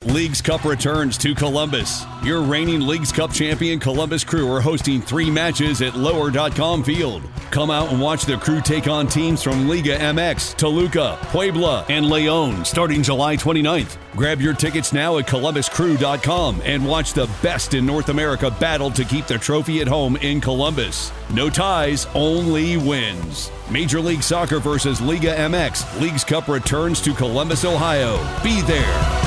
Leagues Cup returns to Columbus. Your reigning Leagues Cup champion Columbus Crew are hosting 3 matches at Lower.com Field. Come out and watch the Crew take on teams from Liga MX, Toluca, Puebla, and León starting July 29th. Grab your tickets now at ColumbusCrew.com and watch the best in North America battle to keep the trophy at home in Columbus. No ties, only wins. Major League Soccer versus Liga MX. Leagues Cup returns to Columbus, Ohio. Be there.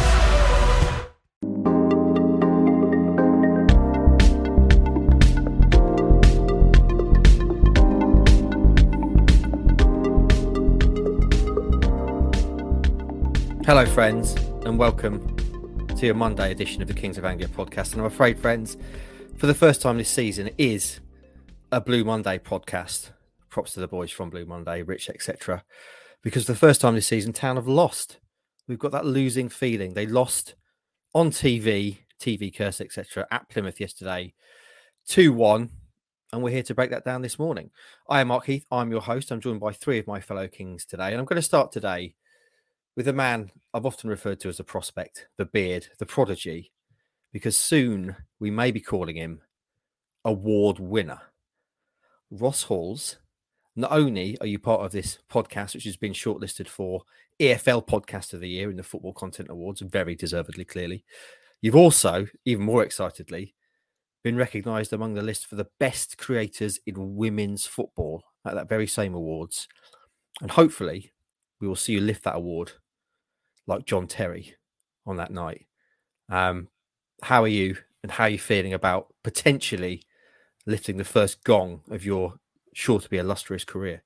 Hello, friends, and welcome to your Monday edition of the Kings of Anglia podcast. And I'm afraid, friends, for the first time this season, it is a Blue Monday podcast. Props to the boys from Blue Monday, Rich, etc. Because for the first time this season, Town have lost. We've got that losing feeling. They lost on TV curse, etc. at Plymouth yesterday, 2-1. And we're here to break that down this morning. I am Mark Heath. I'm your host. I'm joined by 3 of my fellow Kings today. And I'm going to start today with a man I've often referred to as a prospect, the beard, the prodigy, because soon we may be calling him award winner. Ross Halls, not only are you part of this podcast, which has been shortlisted for EFL Podcast of the Year in the Football Content Awards, very deservedly, clearly, you've also, even more excitedly, been recognised among the list for the best creators in women's football at that very same awards. And hopefully we will see you lift that award like John Terry on that night. How are you and how are you feeling about potentially lifting the first gong of your sure to be illustrious career?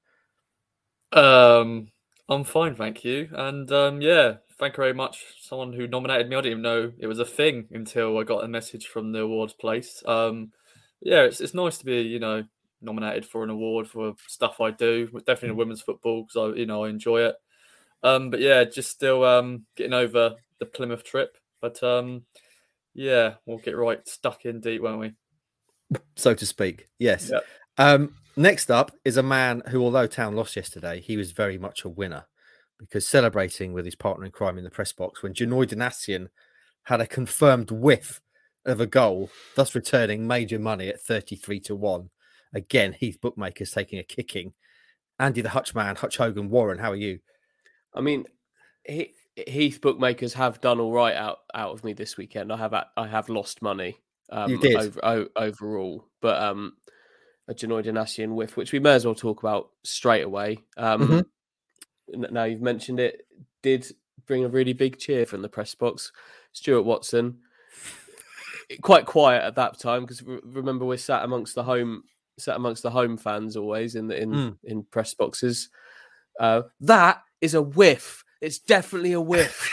I'm fine, thank you. And thank you very much. Someone who nominated me, I didn't even know it was a thing until I got a message from the awards place. It's nice to be, nominated for an award for stuff I do, definitely in women's football because I enjoy it. Just still getting over the Plymouth trip. But we'll get stuck in deep, won't we? So to speak, yes. Yep. Next up is a man who, although Town lost yesterday, he was very much a winner because celebrating with his partner in crime in the press box when Janoi Donatian had a confirmed whiff of a goal, thus returning major money at 33-1. Again, Heath Bookmakers taking a kicking. Andy the Hutchman, Hutch Hogan, Warren, how are you? I mean, Heath Bookmakers have done all right out of me this weekend. I have lost money overall, but a Janoi Donatian whiff, which we may as well talk about straight away. Now you've mentioned it, did bring a really big cheer from the press box. Stuart Watson, quite quiet at that time because remember we're sat amongst the home fans always in press boxes. That is a whiff. It's definitely a whiff.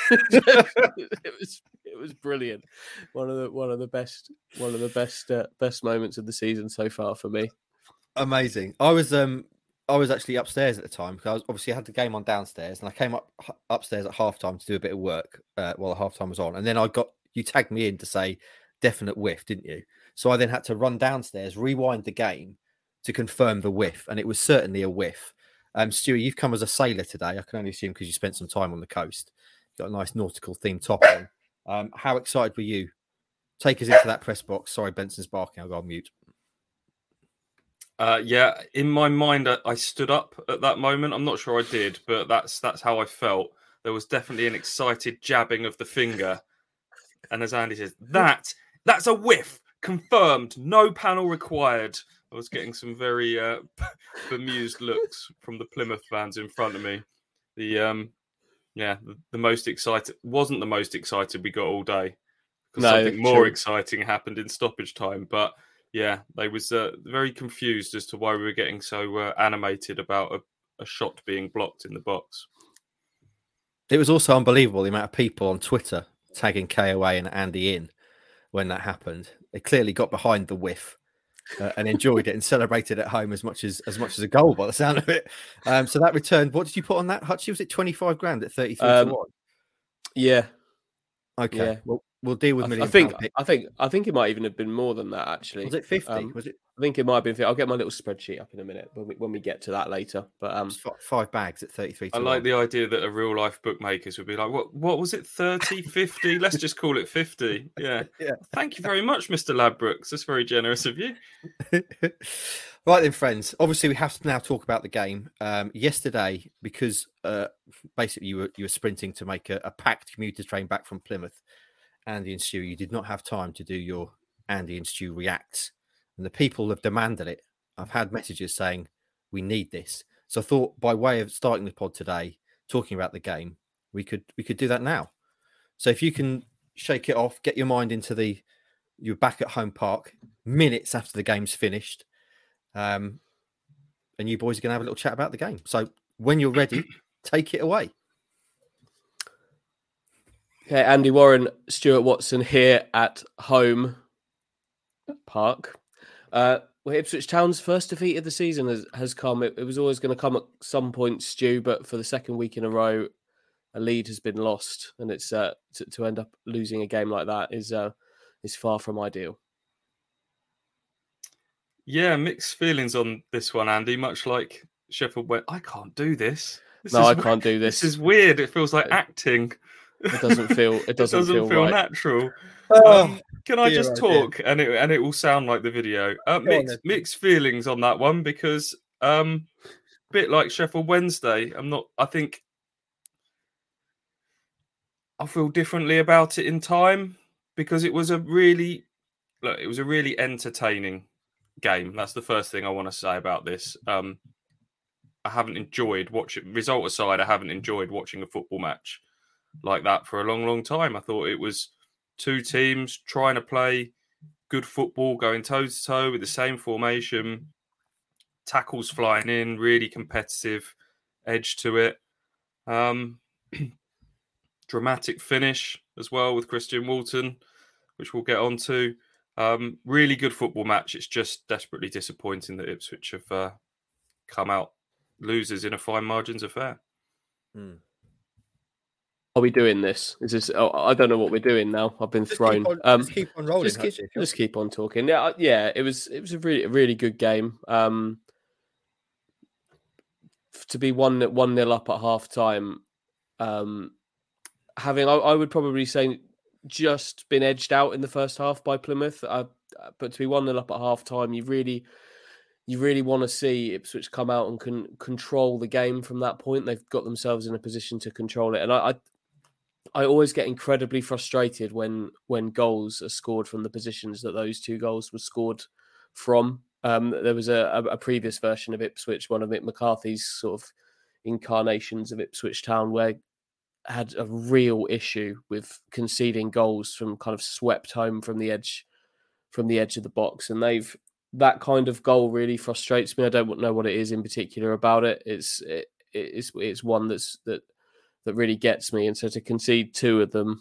It was brilliant. One of the best moments of the season so far for me. Amazing. I was actually upstairs at the time because I had the game on downstairs, and I came upstairs at halftime to do a bit of work while the halftime was on, and then you tagged me in to say definite whiff, didn't you? So I then had to run downstairs, rewind the game to confirm the whiff, and it was certainly a whiff. Stuart, you've come as a sailor today. I can only assume because you spent some time on the coast. You've got a nice nautical themed top on. How excited were you? Take us into that press box. Sorry, Benson's barking. I'll go on mute. In my mind, I stood up at that moment. I'm not sure I did, but that's how I felt. There was definitely an excited jabbing of the finger. And as Andy says, that's a whiff. Confirmed. No panel required. I was getting some very bemused looks from the Plymouth fans in front of me. The most excited wasn't the most excited we got all day because something more exciting happened in stoppage time. But yeah, they was very confused as to why we were getting so animated about a shot being blocked in the box. It was also unbelievable the amount of people on Twitter tagging KOA and Andy in when that happened. They clearly got behind the whiff. And enjoyed it and celebrated at home as much as a goal by the sound of it. So that returned. What did you put on that, Hutchie? Was it 25 grand at 33-1? Yeah. Okay. Yeah. Well, we'll deal with million. I think it might even have been more than that. Actually, was it 50? Was it I think it might have been. I'll get my little spreadsheet up in a minute when we get to that later. But 5 bags at 33. I like the idea that a real life bookmakers would be like, what was it? 30, 50? Let's just call it 50. Yeah. Thank you very much, Mr. Ladbrokes. That's very generous of you. Right then, friends. Obviously, we have to now talk about the game. Yesterday, because basically you were sprinting to make a packed commuter train back from Plymouth, Andy and Stu, you did not have time to do your Andy and Stu reacts. And the people have demanded it. I've had messages saying, we need this. So I thought, by way of starting the pod today, talking about the game, we could do that now. So if you can shake it off, get your mind into you're back at Home Park, minutes after the game's finished, and you boys are going to have a little chat about the game. So when you're ready, take it away. Okay, Andy Warren, Stuart Watson here at Home Park. Ipswich Town's first defeat of the season has come. It was always going to come at some point, Stu, but for the second week in a row, a lead has been lost, and it's to end up losing a game like that is far from ideal. Yeah, mixed feelings on this one, Andy. Much like Sheffield went, I can't do this. I can't do this. This is weird. It feels like acting. It doesn't feel. It doesn't feel right. Natural. Can I just talk and it will sound like the video? Mixed feelings on that one because bit like Sheffield Wednesday. I think I feel differently about it in time because it was a really entertaining game. That's the first thing I want to say about this. I haven't enjoyed watching. Result aside, I haven't enjoyed watching a football match like that for a long, long time. I thought it was two teams trying to play good football, going toe-to-toe with the same formation, tackles flying in, really competitive edge to it. Dramatic finish as well with Christian Walton, which we'll get on to. Really good football match. It's just desperately disappointing that Ipswich have come out losers in a fine margins affair. Are we doing this? Is this? Oh, I don't know what we're doing now. I've been thrown. Just keep on rolling. Just keep on talking. Yeah. It was a really good game. To be 1-0 up at half time, having I would probably say just been edged out in the first half by Plymouth. But to be 1-0 up at half time, you really want to see Ipswich come out and control the game from that point. They've got themselves in a position to control it, and I always get incredibly frustrated when goals are scored from the positions that those two goals were scored from. There was a previous version of Ipswich, one of Mick McCarthy's sort of incarnations of Ipswich Town, where had a real issue with conceding goals from kind of swept home from the edge of the box, and that kind of goal really frustrates me. I don't know what it is in particular about it. It's one that really gets me, and so to concede two of them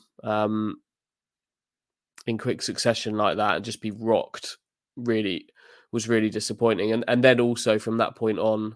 in quick succession like that and just be rocked was really disappointing. And then also from that point on,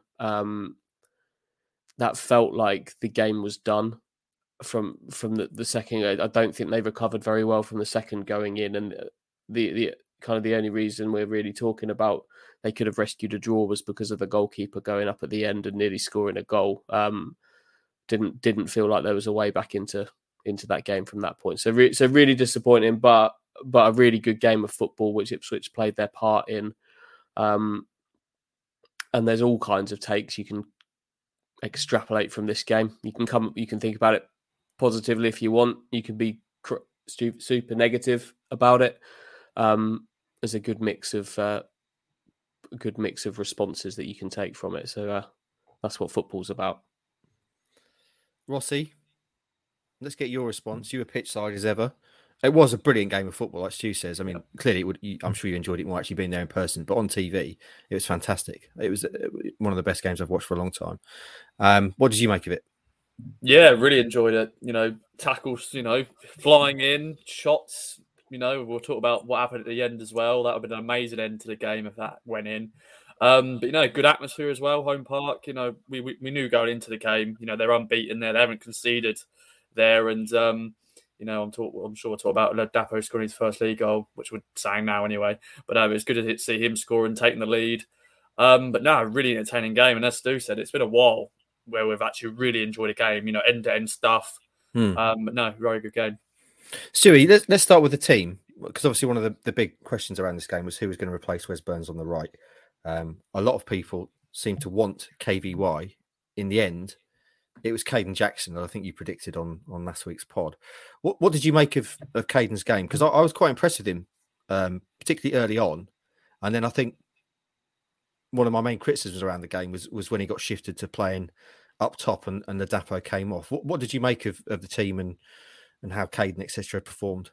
that felt like the game was done from the second. I don't think they recovered very well from the second going in, and the kind of the only reason we're really talking about they could have rescued a draw was because of the goalkeeper going up at the end and nearly scoring a goal. Didn't feel like there was a way back into that game from that point. So really disappointing, but a really good game of football which Ipswich played their part in. And there's all kinds of takes you can extrapolate from this game. You can think about it positively if you want. You can be super negative about it. There's a good mix of responses that you can take from it. So that's what football's about. Rossi, let's get your response. You were pitch side as ever. It was a brilliant game of football, like Stu says. I mean, clearly, I'm sure you enjoyed it more actually being there in person, but on TV, it was fantastic. It was one of the best games I've watched for a long time. What did you make of it? Yeah, really enjoyed it. Tackles, flying in, shots. We'll talk about what happened at the end as well. That would have been an amazing end to the game if that went in. But good atmosphere as well. Home Park. We knew going into the game. They're unbeaten there. They haven't conceded there, and I'm sure we'll talk about Ladapo scoring his first league goal, which we're saying now anyway. But it's good to see him score and taking the lead. But no, really entertaining game. And as Stu said, it's been a while where we've actually really enjoyed a game, end-to-end stuff. But no, very good game. Stewie, let's start with the team, because obviously one of the big questions around this game was who was going to replace Wes Burns on the right. A lot of people seem to want KVY. In the end, it was Kayden Jackson that I think you predicted on last week's pod. What did you make of Kayden's game? Because I was quite impressed with him, particularly early on. And then I think one of my main criticisms around the game was when he got shifted to playing up top and the Ladapo came off. What did you make of the team and how Kayden, etc., performed?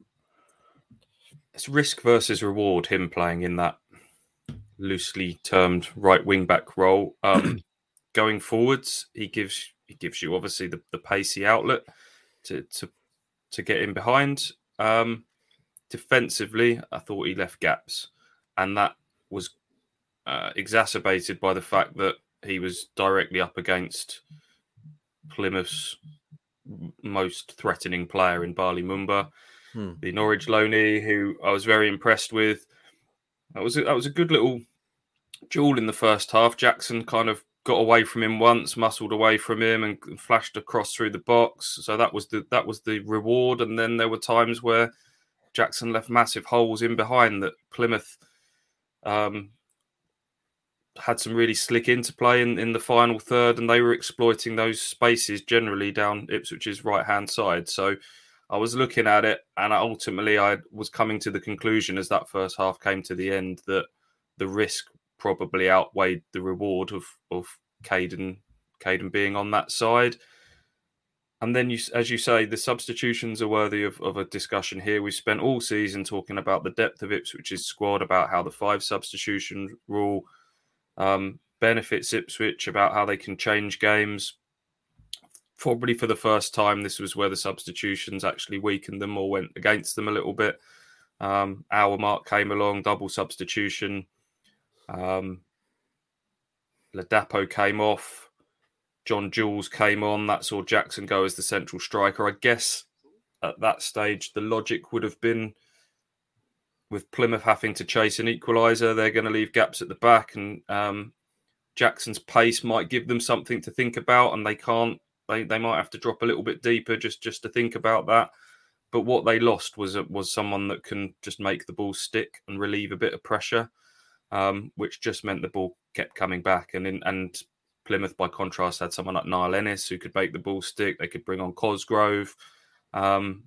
It's risk versus reward, him playing in that loosely termed right wing back role. Going forwards, he gives you obviously the pacey outlet to get in behind. Defensively, I thought he left gaps, and that was exacerbated by the fact that he was directly up against Plymouth's most threatening player in Bali Mumba, the Norwich loanee, who I was very impressed with. That was a good little duel in the first half. Jackson kind of got away from him once, muscled away from him, and flashed across through the box. So that was the reward. And then there were times where Jackson left massive holes in behind that Plymouth had some really slick interplay in the final third, and they were exploiting those spaces generally down Ipswich's right-hand side. So I was looking at it, and ultimately I was coming to the conclusion as that first half came to the end that the risk probably outweighed the reward of Kayden being on that side. And then, as you say, the substitutions are worthy of a discussion here. We've spent all season talking about the depth of Ipswich's squad, about how the 5 substitution rule benefits Ipswich, about how they can change games. Probably for the first time, this was where the substitutions actually weakened them or went against them a little bit. Hour mark came along, double substitution. Ladapo came off. John Jules came on. That saw Jackson go as the central striker. I guess at that stage, the logic would have been, with Plymouth having to chase an equaliser, they're going to leave gaps at the back, and Jackson's pace might give them something to think about, and they can't. They might have to drop a little bit deeper just to think about that. But what they lost was someone that can just make the ball stick and relieve a bit of pressure, which just meant the ball kept coming back. And Plymouth, by contrast, had someone like Niall Ennis who could make the ball stick. They could bring on Cosgrove. And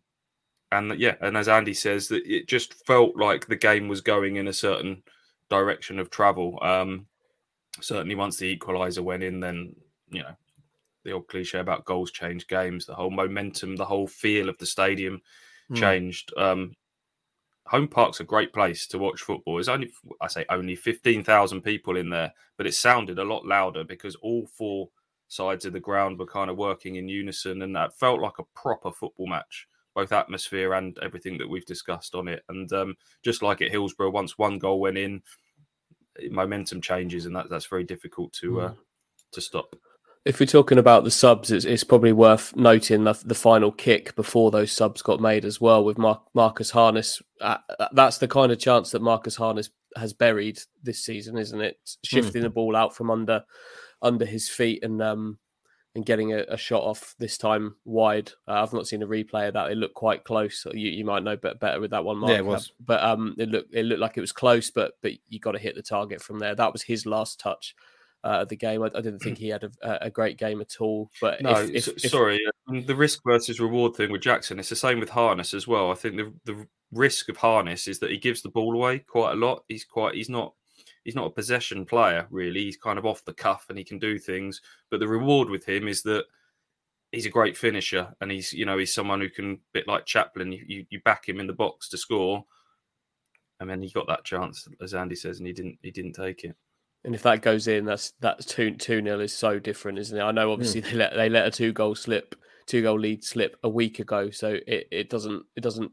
as Andy says, that it just felt like the game was going in a certain direction of travel. Certainly once the equaliser went in, then, the old cliche about goals change games, the whole momentum, the whole feel of the stadium changed. Home Park's a great place to watch football. There's only 15,000 people in there, but it sounded a lot louder because all 4 sides of the ground were kind of working in unison, and that felt like a proper football match, both atmosphere and everything that we've discussed on it. And just like at Hillsborough, once one goal went in, momentum changes, and that's very difficult to stop. If we're talking about the subs, it's probably worth noting the final kick before those subs got made as well with Marcus Harness. That's the kind of chance that Marcus Harness has buried this season, isn't it? Shifting the ball out from under his feet and getting a shot off, this time wide. I've not seen a replay of that. It looked quite close. You might know better with that one, Mark. Yeah, it was. But it looked like it was close, but you got to hit the target from there. That was his last touch of the game. I didn't think he had a great game at all. But no, the risk versus reward thing with Jackson, it's the same with Harness as well. I think the risk of Harness is that he gives the ball away quite a lot. He's not a possession player, really. He's kind of off the cuff and he can do things. But the reward with him is that he's a great finisher, and he's someone who can, a bit like Chaplin, you back him in the box to score. And then he got that chance, as Andy says, and he didn't take it. And if that goes in, that's 2-0 is so different, isn't it? I know obviously they let a 2-goal lead slip a week ago, so it doesn't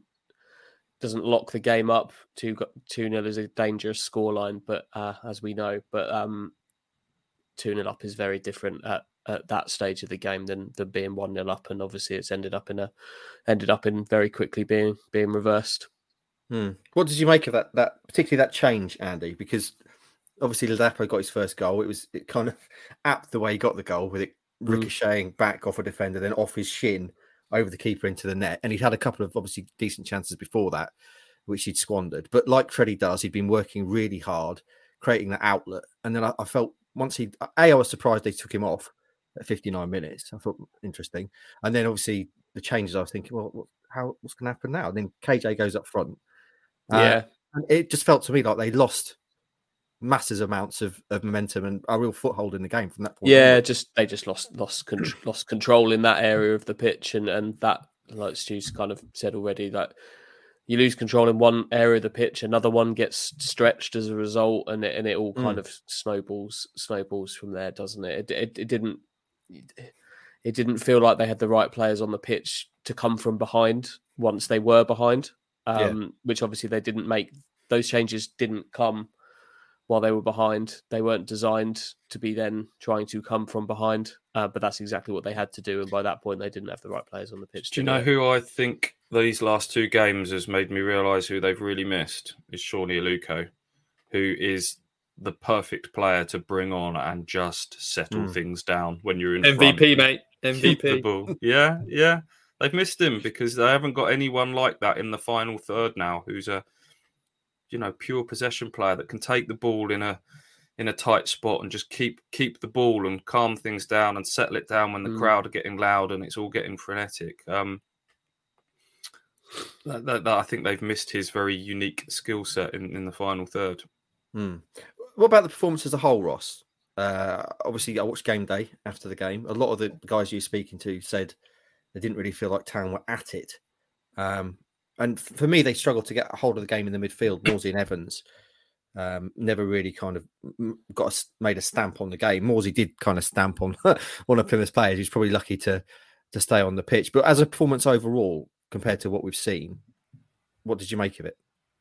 lock the game up. 2-0 is a dangerous scoreline, but as we know, 2-0 up is very different at that stage of the game than being 1-0 up, and obviously it's ended up in very quickly being reversed. What did you make of that particularly that change, Andy? Because obviously Ladapo got his first goal. It kind of apt the way he got the goal, with it ricocheting back off a defender, then off his shin over the keeper into the net. And he'd had a couple of obviously decent chances before that, which he'd squandered. But like Freddie does, he'd been working really hard, creating that outlet. And then I felt once I was surprised they took him off at 59 minutes. I thought interesting. And then obviously the changes, I was thinking, well, what's going to happen now? And then KJ goes up front. And it just felt to me like they lost massive amounts of momentum and a real foothold in the game from that point. Yeah, they just lost control in that area of the pitch, and that, like Stu's kind of said already, that you lose control in one area of the pitch, another one gets stretched as a result, and it all kind of snowballs from there, doesn't it? It didn't feel like they had the right players on the pitch to come from behind once they were behind, which obviously they didn't make. Those changes didn't come while they were behind. They weren't designed to be then trying to come from behind, but that's exactly what they had to do. And by that point, they didn't have the right players on the pitch. Do you know who I think these last two games has made me realise who they've really missed? Is Shawnee Aluko, who is the perfect player to bring on and just settle things down when you're in MVP, front. mate. MVP. The ball. Yeah. They've missed him because they haven't got anyone like that in the final third now, who's a pure possession player that can take the ball in a tight spot and just keep the ball and calm things down and settle it down when the crowd are getting loud and it's all getting frenetic. That I think they've missed his very unique skill set in the final third. What about the performance as a whole, Ross? Obviously, I watched Game Day after the game. A lot of the guys you were speaking to said they didn't really feel like Town were at it. And for me, they struggled to get a hold of the game in the midfield. Morsey and Evans never really kind of made a stamp on the game. Morsey did kind of stamp on one of Plymouth's players. He's probably lucky to stay on the pitch. But as a performance overall, compared to what we've seen, what did you make of it?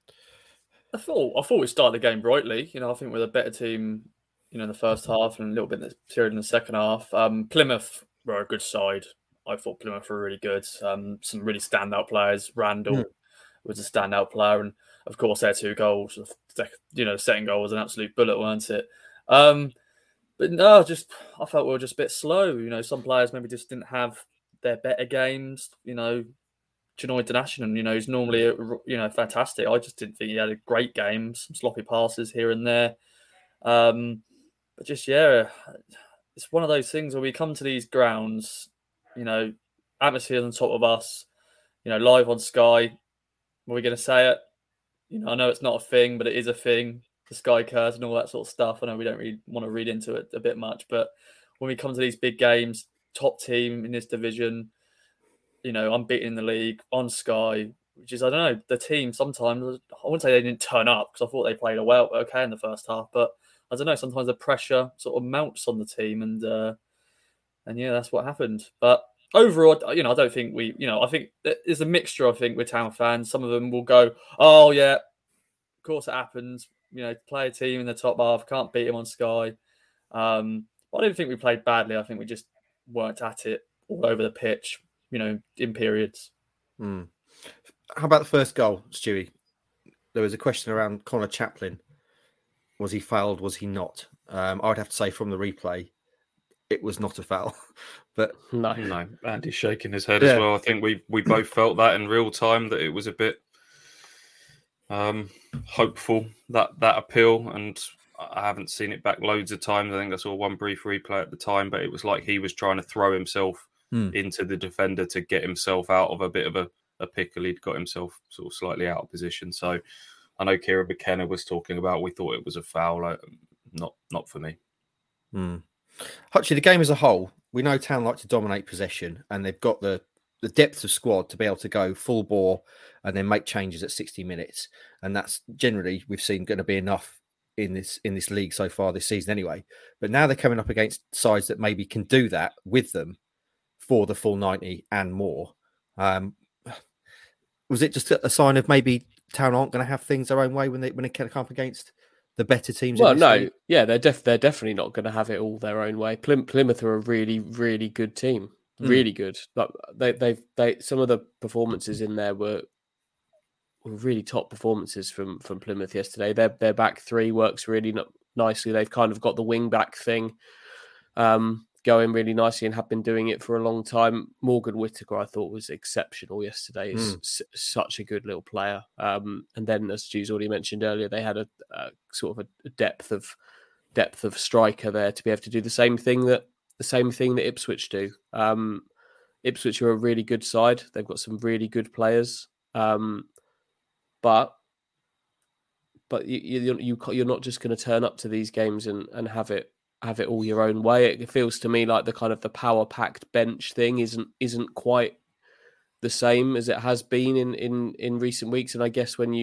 I thought we started the game brightly. I think we're a better team, in the first half and a little bit in the period in the second half. Plymouth were a good side. I thought Plymouth were really good. Some really standout players. Randall was a standout player, and of course their two goals. The second goal was an absolute bullet, weren't it? But no, I felt we were just a bit slow. Some players maybe just didn't have their better games. Janoy Dinashian, he's normally fantastic. I just didn't think he had a great game. Some sloppy passes here and there, but just it's one of those things where we come to these grounds. Atmosphere on top of us, live on Sky. Are we going to say it? I know it's not a thing, but it is a thing. The Sky curse and all that sort of stuff. I know we don't really want to read into it a bit much, but when we come to these big games, top team in this division, unbeaten in the league on Sky, which is, I don't know, the team sometimes, I wouldn't say they didn't turn up because I thought they played okay in the first half, but I don't know, sometimes the pressure sort of mounts on the team and that's what happened. But overall, I don't think I think there's a mixture, I think, with Town fans. Some of them will go, oh, yeah, of course it happens. Play a team in the top half, can't beat him on Sky. But I don't think we played badly. I think we just weren't at it all over the pitch, in periods. How about the first goal, Stewie? There was a question around Connor Chaplin. Was he fouled? Was he not? I would have to say from the replay, it was not a foul. But no, Andy's shaking his head as well. I think we both felt that in real time, that it was a bit hopeful, that appeal, and I haven't seen it back loads of times. I think I saw one brief replay at the time, but it was like he was trying to throw himself into the defender to get himself out of a bit of a pickle. He'd got himself sort of slightly out of position. So I know Kieran McKenna was talking about, we thought it was a foul. Not for me. Hutchie, the game as a whole, we know Town like to dominate possession, and they've got the depth of squad to be able to go full bore and then make changes at 60 minutes. And that's generally, we've seen, going to be enough in this league so far this season anyway. But now they're coming up against sides that maybe can do that with them for the full 90 and more. Was it just a sign of maybe Town aren't going to have things their own way when they come up against the better teams. Well, no, yeah, they're definitely not going to have it all their own way. Plymouth are a really, really good team, really good. Like they some of the performances in there were really top performances from Plymouth yesterday. Their back three works really nicely. They've kind of got the wing back thing going really nicely and have been doing it for a long time. Morgan Whittaker, I thought, was exceptional yesterday. He's such a good little player. And then, as Stu's already mentioned earlier, they had a sort of a depth of striker there to be able to do the same thing that Ipswich do. Ipswich are a really good side. They've got some really good players, but you're not just going to turn up to these games and have it all your own way. It feels to me like the kind of the power packed bench thing isn't quite the same as it has been in recent weeks. And I guess when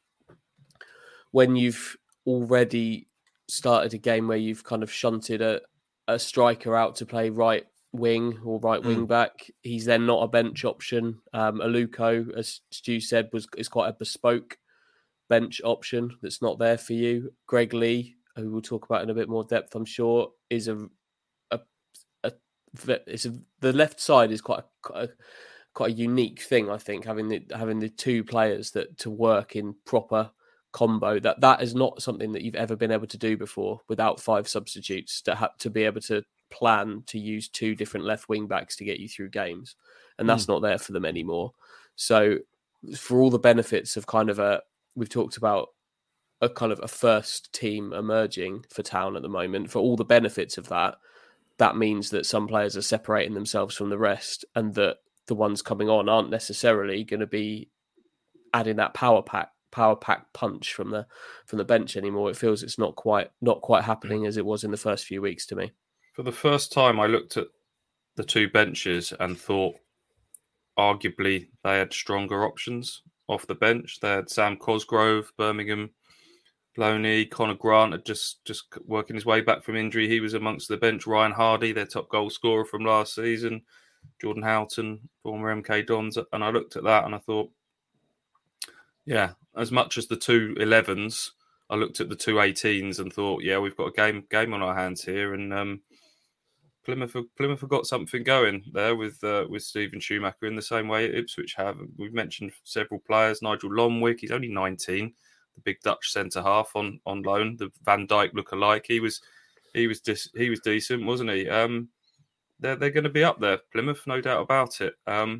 you've already started a game where you've kind of shunted a striker out to play right wing or right wing back, he's then not a bench option. Aluko, as Stu said, is quite a bespoke bench option that's not there for you. Greg Lee, who we'll talk about in a bit more depth, I'm sure, is the left side is quite a unique thing. I think having the two players that to work in proper combo, that is not something that you've ever been able to do before without 5 substitutes to be able to plan to use 2 different left wing backs to get you through games, and that's not there for them anymore. So for all the benefits of we've talked about a kind of a first team emerging for Town at the moment, for all the benefits of that means that some players are separating themselves from the rest, and that the ones coming on aren't necessarily going to be adding that power pack punch from the bench anymore. It feels it's not quite happening as it was in the first few weeks to me. For the first time, I looked at the 2 benches and thought arguably they had stronger options off the bench. They had Sam Cosgrove, Birmingham, Loney, Connor Grant had just working his way back from injury. He was amongst the bench. Ryan Hardy, their top goal scorer from last season. Jordan Houghton, former MK Dons. And I looked at that and I thought, yeah, as much as the 2 11s, I looked at the 2 18s and thought, yeah, we've got a game on our hands here. And Plymouth have got something going there with Stephen Schumacher in the same way Ipswich have. We've mentioned several players. Nigel Lomwick, he's only 19. The big Dutch centre half on loan, the Van Dijk lookalike. He was decent, wasn't he? They're going to be up there, Plymouth, no doubt about it.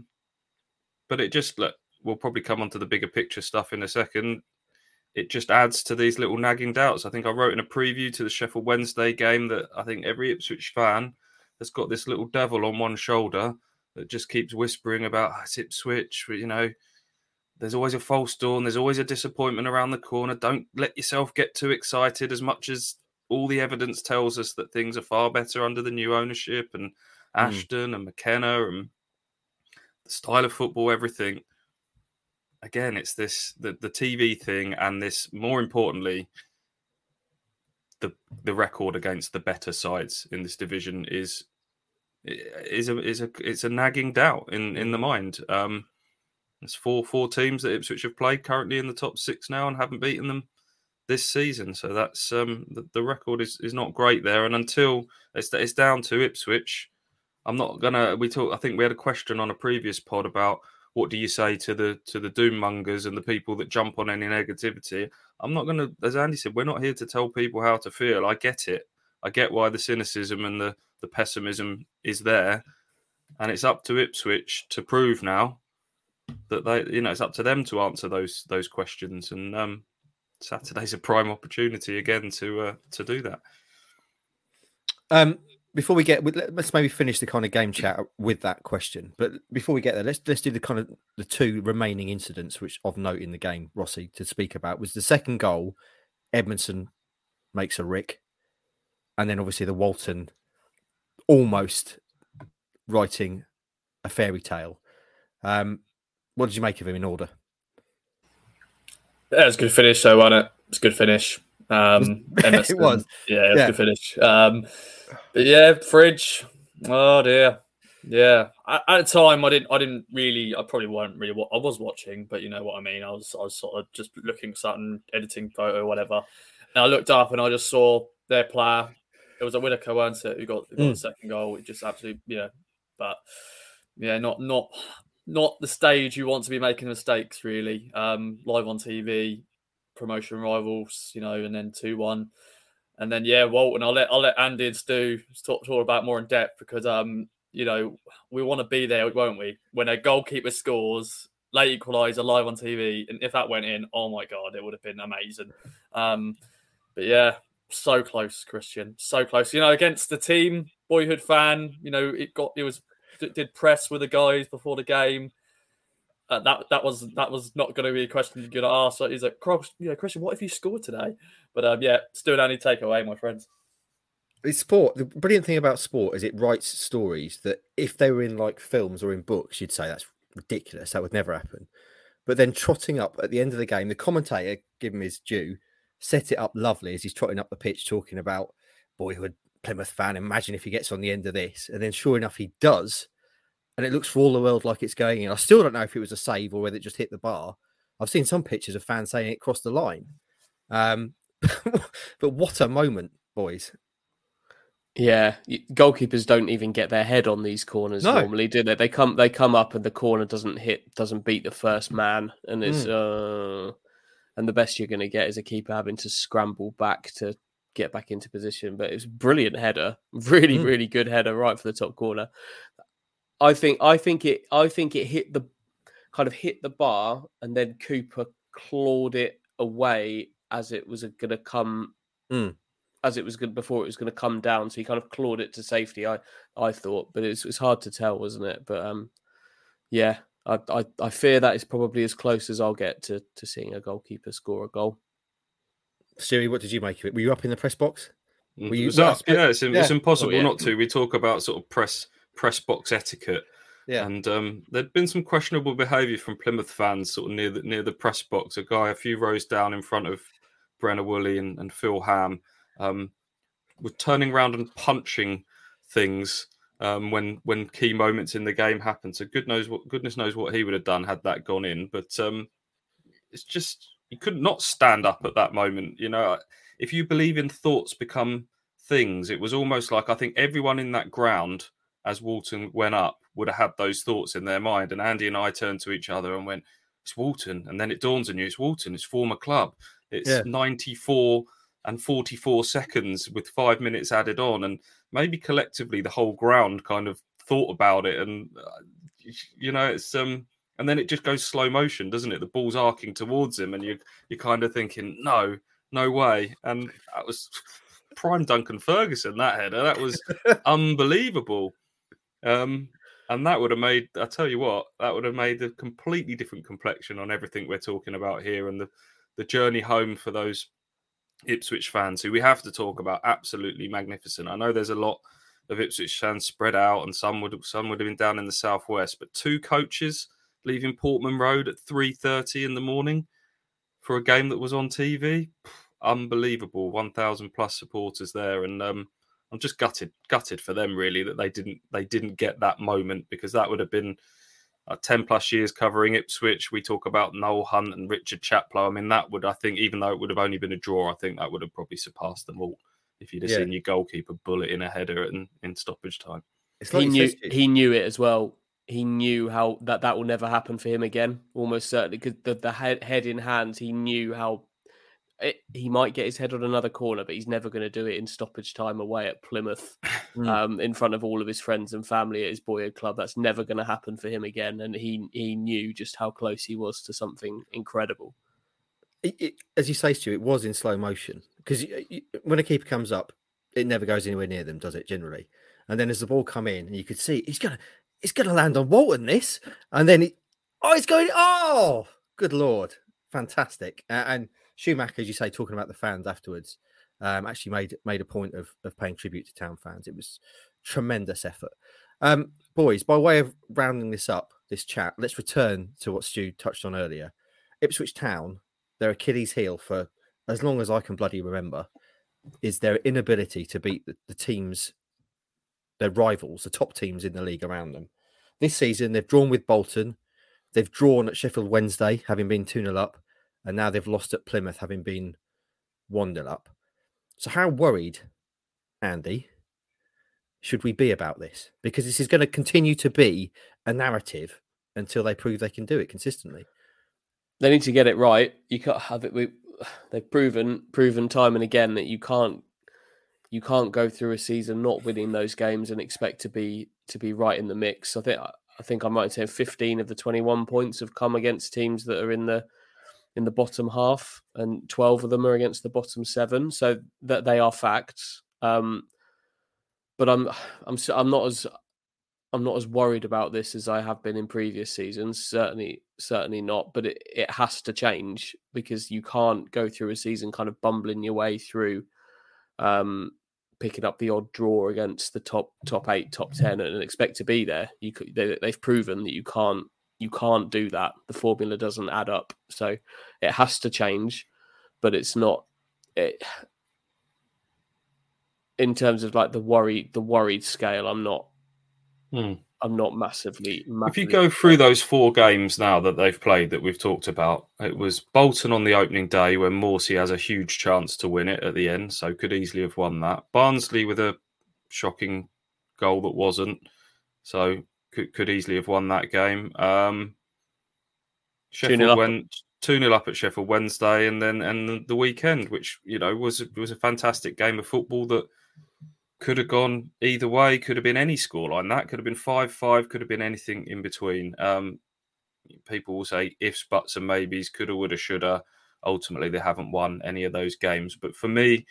But it just we'll probably come on to the bigger picture stuff in a second. It just adds to these little nagging doubts. I think I wrote in a preview to the Sheffield Wednesday game that I think every Ipswich fan has got this little devil on one shoulder that just keeps whispering about it's Ipswich, there's always a false dawn. There's always a disappointment around the corner. Don't let yourself get too excited, as much as all the evidence tells us that things are far better under the new ownership and Ashton and McKenna and the style of football, everything. Again, it's the TV thing, and this, more importantly, the record against the better sides in this division is a nagging doubt in the mind. There's four teams that Ipswich have played currently in the top 6 now and haven't beaten them this season. So that's the record is not great there. And until it's down to Ipswich, I'm not gonna. I think we had a question on a previous pod about what do you say to the doom mongers and the people that jump on any negativity. I'm not gonna, as Andy said, we're not here to tell people how to feel. I get it. I get why the cynicism and the pessimism is there, and it's up to Ipswich to prove now that it's up to them to answer those questions, and Saturday's a prime opportunity again to do that. Before we let's maybe finish the kind of game chat with that question. But before we get there, let's do the kind of the 2 remaining incidents which of note in the game, Rossi, to speak about. Was the second goal, Edmondson makes a rick, and then obviously the Walton almost writing a fairy tale. What did you make of him in order? Yeah, it was a good finish, though, wasn't it? It's a good finish. It was. Yeah, it was a good finish. But yeah, Fridge. Oh dear. Yeah. At the time, I probably weren't really I was watching, but you know what I mean. I was sort of just looking at something, editing photo, whatever. And I looked up and I just saw their player. It was a Whittaker, weren't it? Who got the second goal. It just absolutely, but not the stage you want to be making mistakes, really. Live on TV, promotion rivals, and then 2-1. And then, Walton, I'll let Andy and Stu talk about more in depth because, we want to be there, won't we? When a goalkeeper scores, late equaliser live on TV, and if that went in, oh my God, it would have been amazing. But yeah, so close, Christian, so close. Against the team, boyhood fan. Did press with the guys before the game. That was not going to be a question you're going to ask. So he's like, Christian, what if you scored today? But still only take away, my friends. It's sport. The brilliant thing about sport is it writes stories that if they were in like films or in books, you'd say that's ridiculous. That would never happen. But then trotting up at the end of the game, the commentator, give him his due, set it up lovely as he's trotting up the pitch, talking about boyhood Plymouth fan. Imagine if he gets on the end of this. And then sure enough, he does. And it looks for all the world like it's going in. I still don't know if it was a save or whether it just hit the bar. I've seen some pictures of fans saying it crossed the line. But what a moment, boys. Yeah, goalkeepers don't even get their head on these corners normally, do they? They come up and the corner doesn't beat the first man, and it's and the best you're going to get is a keeper having to scramble back to get back into position. But it was a brilliant header, really good header right for the top corner. I think it hit the bar, and then Cooper clawed it away as it was going to come. Before it was going to come down, so he kind of clawed it to safety. I thought, but it's hard to tell, wasn't it? But I fear that is probably as close as I'll get to seeing a goalkeeper score a goal. Siri, what did you make of it? Were you up in the press box? Were you? It's impossible not to. We talk about sort of press box etiquette. Yeah, and there'd been some questionable behaviour from Plymouth fans, sort of near the press box. A guy a few rows down in front of Brenna Woolley and Phil Ham. Were turning around and punching things when key moments in the game happened. So goodness knows what he would have done had that gone in. But it's just you could not stand up at that moment. If you believe in thoughts become things, it was almost like I think everyone in that ground as Walton went up would have had those thoughts in their mind. And Andy and I turned to each other and went, "It's Walton," and then it dawns on you, "It's Walton. It's former club. It's 94." And 44 seconds with 5 minutes added on. And maybe collectively the whole ground kind of thought about it. And, it's and then it just goes slow motion, doesn't it? The ball's arcing towards him and you're kind of thinking, no way. And that was prime Duncan Ferguson, that header. That was unbelievable. And that would have made, I tell you what, that would have made a completely different complexion on everything we're talking about here. And the journey home for those Ipswich fans who we have to talk about, absolutely magnificent. I know there's a lot of Ipswich fans spread out and some would have been down in the southwest, but 2 coaches leaving Portman Road at 3:30 in the morning for a game that was on TV. Unbelievable. 1,000 plus supporters there, and I'm just gutted for them really that they didn't get that moment, because that would have been 10 plus years covering Ipswich. We talk about Noel Hunt and Richard Chaplow. I mean, that would, I think, even though it would have only been a draw, I think that would have probably surpassed them all if you'd have seen your goalkeeper bullet in a header in stoppage time. It's like he knew it as well. He knew how that will never happen for him again, almost certainly, because the head in hands, he knew how he might get his head on another corner, but he's never going to do it in stoppage time away at Plymouth in front of all of his friends and family at his boyhood club. That's never going to happen for him again. And he knew just how close he was to something incredible. As you say, Stu, it was in slow motion, because when a keeper comes up, it never goes anywhere near them, does it, generally? And then as the ball come in, and you could see it's going to land on Walton, this. And then it's going, oh, good Lord. Fantastic. And Schumacher, as you say, talking about the fans afterwards, actually made a point of paying tribute to Town fans. It was tremendous effort. Boys, by way of rounding this chat, let's return to what Stu touched on earlier. Ipswich Town, their Achilles heel for as long as I can bloody remember, is their inability to beat the teams, their rivals, the top teams in the league around them. This season, they've drawn with Bolton. They've drawn at Sheffield Wednesday, having been 2-0 up. And now they've lost at Plymouth, having been 1-0 up. So how worried, Andy, should we be about this? Because this is going to continue to be a narrative until they prove they can do it consistently. They need to get it right. You can't have it. They've proven time and again that you can't go through a season not winning those games and expect to be right in the mix. I think I might say 15 of the 21 points have come against teams that are in the bottom half, and 12 of them are against the bottom 7. So that they are facts. But I'm not as worried about this as I have been in previous seasons. Certainly not. But it has to change, because you can't go through a season kind of bumbling your way through, picking up the odd draw against the top 8, top 10, and expect to be there. They've proven that you can't do that. The formula doesn't add up. So it has to change, but it's not. In terms of like the worried scale, I'm not massively. If you go through those 4 games now that they've played that we've talked about, it was Bolton on the opening day when Morsey has a huge chance to win it at the end, so could easily have won that. Barnsley with a shocking goal that wasn't, so could easily have won that game. Sheffield went 2-0 up at Sheffield Wednesday, and the weekend, which was a fantastic game of football that could have gone either way. Could have been any scoreline. That could have been 5-5. Could have been anything in between. People will say ifs, buts, and maybes. Coulda, woulda, shoulda. Ultimately, they haven't won any of those games. But for me,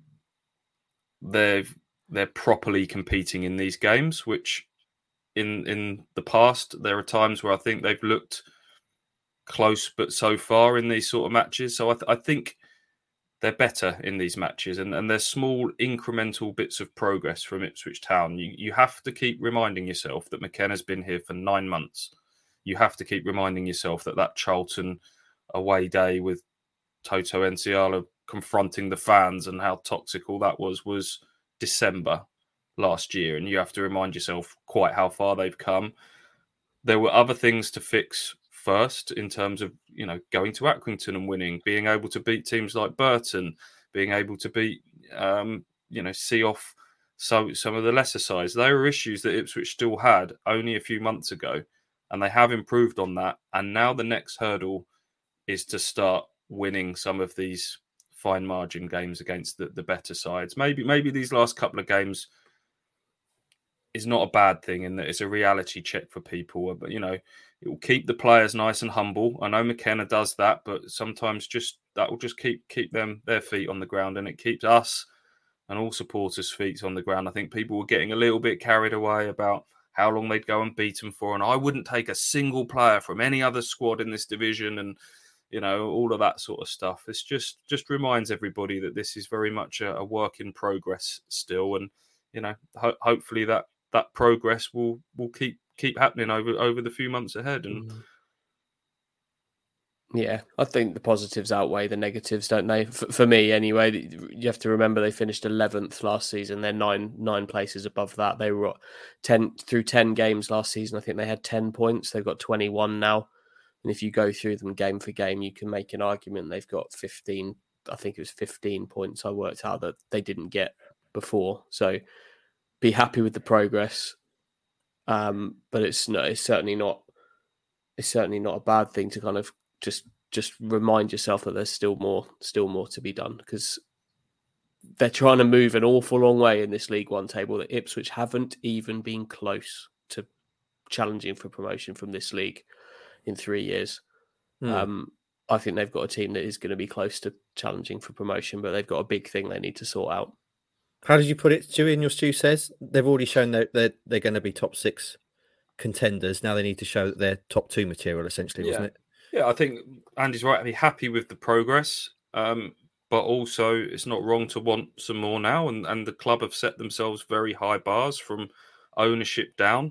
they're properly competing in these games. Which in the past, there are times where I think they've looked close, but so far in these sort of matches. So I think they're better in these matches, and there's small incremental bits of progress from Ipswich Town. You have to keep reminding yourself that McKenna's been here for 9 months. You have to keep reminding yourself that Charlton away day with Toto Nsiala confronting the fans and how toxic all that was December last year. And you have to remind yourself quite how far they've come. There were other things to fix first, in terms of going to Accrington and winning, being able to beat teams like Burton, being able to beat see off some of the lesser sides. They were issues that Ipswich still had only a few months ago, and they have improved on that. And now the next hurdle is to start winning some of these fine margin games against the better sides. Maybe these last couple of games is not a bad thing, in that it's a reality check for people. But it will keep the players nice and humble. I know McKenna does that, but sometimes that will just keep their feet on the ground, and it keeps us and all supporters' feet on the ground. I think people were getting a little bit carried away about how long they'd go and beat them for, and I wouldn't take a single player from any other squad in this division, and all of that sort of stuff. It's just reminds everybody that this is very much a work in progress still, and hopefully that progress will keep happening over the few months ahead. And yeah, I think the positives outweigh the negatives, don't they? For me, anyway. You have to remember they finished 11th last season. They're nine places above that. They were 10 games last season. I think they had 10 points. They've got 21 now. And if you go through them game for game, you can make an argument they've got 15. I think it was 15 points I worked out that they didn't get before. So be happy with the progress. But it's certainly not a bad thing to kind of just remind yourself that there's still more to be done, because they're trying to move an awful long way in this League One table. That Ipswich haven't even been close to challenging for promotion from this league in 3 years. I think they've got a team that is going to be close to challenging for promotion, but they've got a big thing they need to sort out. How did you put it, Stewie? In your Stu says they've already shown that they're going to be top 6 contenders. Now they need to show that they're top 2 material, essentially, wasn't it? Yeah, I think Andy's right. I'd be happy with the progress, but also it's not wrong to want some more now. And the club have set themselves very high bars from ownership down.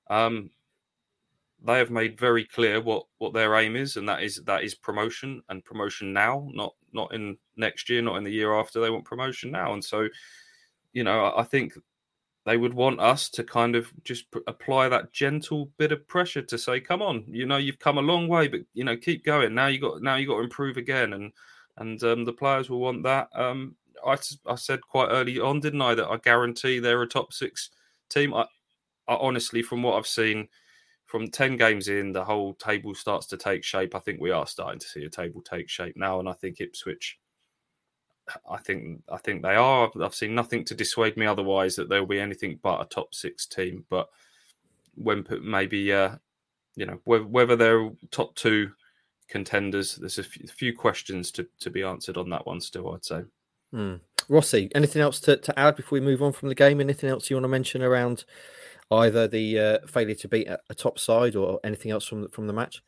They have made very clear what their aim is, and that is promotion, and promotion now, not in next year, not in the year after. They want promotion now. And so, I think they would want us to kind of just apply that gentle bit of pressure to say, come on, you've come a long way, but keep going. Now you got to improve again. And and the players will want that. I said quite early on, didn't I, that I guarantee they're a top 6 team. I honestly, from what I've seen, from 10 games in, the whole table starts to take shape. I think we are starting to see a table take shape now, and I think Ipswich, I think they are. I've seen nothing to dissuade me otherwise that they'll be anything but a top 6 team. But when maybe whether they're top 2 contenders, there's a few questions to be answered on that one still, I'd say. Rossi, anything else to add before we move on from the game? Anything else you want to mention around either the failure to beat a top side or anything else from the match?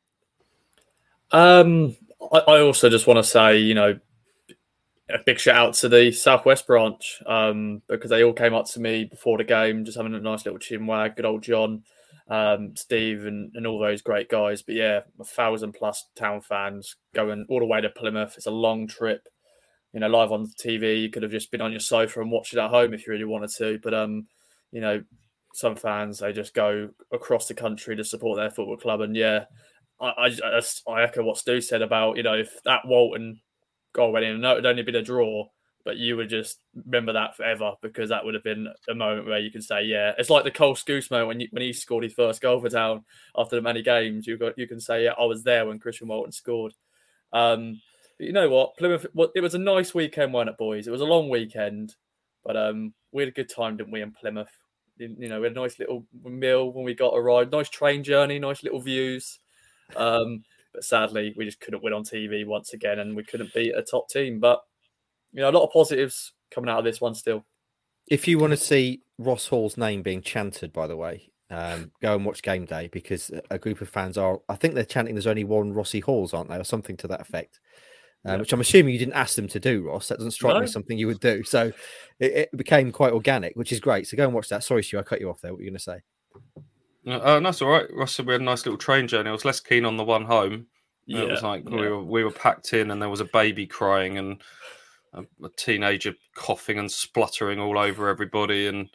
I also just want to say, a big shout out to the Southwest branch because they all came up to me before the game, just having a nice little chinwag. Good old John, Steve, and all those great guys. But yeah, 1,000+ town fans going all the way to Plymouth. It's a long trip. Live on TV, you could have just been on your sofa and watched it at home if you really wanted to. But some fans, they just go across the country to support their football club. And yeah, I echo what Stu said about, if that Walton goal went in, I know it would only been a draw, but you would just remember that forever because that would have been a moment where you can say, yeah, it's like the Cole Scouse moment when he scored his first goal for Town after the many games. You can say, yeah, I was there when Christian Walton scored. But you know what, Plymouth, it was a nice weekend, wasn't it, boys? It was a long weekend, but we had a good time, didn't we, in Plymouth? We had a nice little meal when we got a ride, nice train journey, nice little views. But sadly, we just couldn't win on TV once again, and we couldn't beat a top team. But a lot of positives coming out of this one still. If you want to see Ross Hall's name being chanted, by the way, go and watch Game Day because a group of fans I think they're chanting there's only one Rossi Halls, aren't they, or something to that effect. Which I'm assuming you didn't ask them to do, Ross. That doesn't strike me as something you would do. So it became quite organic, which is great. So go and watch that. Sorry, Stu, I cut you off there. What were you going to say? No, that's all right. Ross said we had a nice little train journey. I was less keen on the one home. Yeah, it was like we were packed in and there was a baby crying and a teenager coughing and spluttering all over everybody. And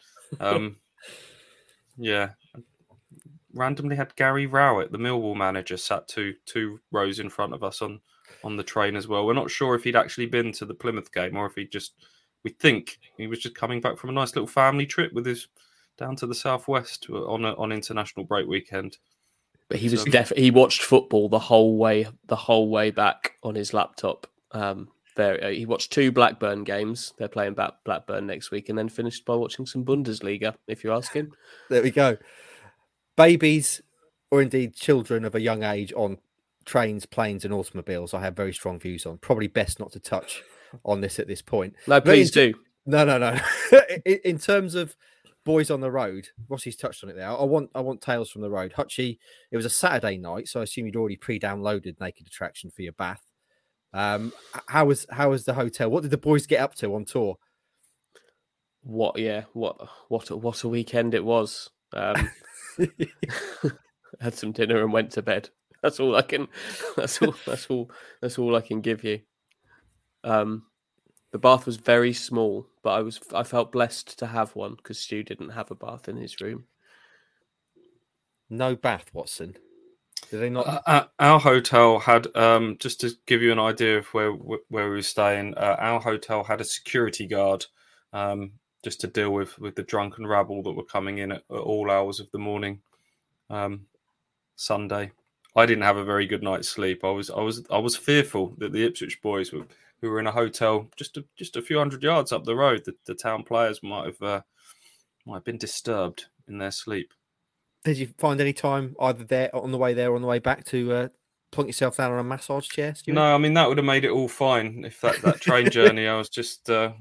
randomly had Gary Rowett, the Millwall manager, sat two rows in front of us on the train as well. We're not sure if he'd actually been to the Plymouth game or if we think he was just coming back from a nice little family trip with his down to the southwest on international break weekend. But he was he watched football the whole way back on his laptop. He watched 2 Blackburn games. They're playing Blackburn next week, and then finished by watching some Bundesliga, if you ask him. There we go. Babies, or indeed children of a young age on trains, planes, and automobiles, I have very strong views on. Probably best not to touch on this at this point. No, please do. No. In terms of boys on the road, Rossi's touched on it there. I want tales from the road. Hutchie, it was a Saturday night, so I assume you'd already pre-downloaded Naked Attraction for your bath. How was the hotel? What did the boys get up to on tour? What a weekend it was. Had some dinner and went to bed. That's all I can. That's all I can give you. The bath was very small, but I felt blessed to have one because Stu didn't have a bath in his room. No bath, Watson. Did they not? Our hotel had just to give you an idea of where we were staying. Our hotel had a security guard just to deal with the drunken rabble that were coming in at all hours of the morning. Sunday, I didn't have a very good night's sleep. I was fearful that the Ipswich boys who were in a hotel just a few hundred yards up the road, the Town players might have been disturbed in their sleep. Did you find any time either there on the way there or on the way back to plunk yourself down on a massage chair, Stuart? No, I mean that would have made it all fine if that train journey I was just got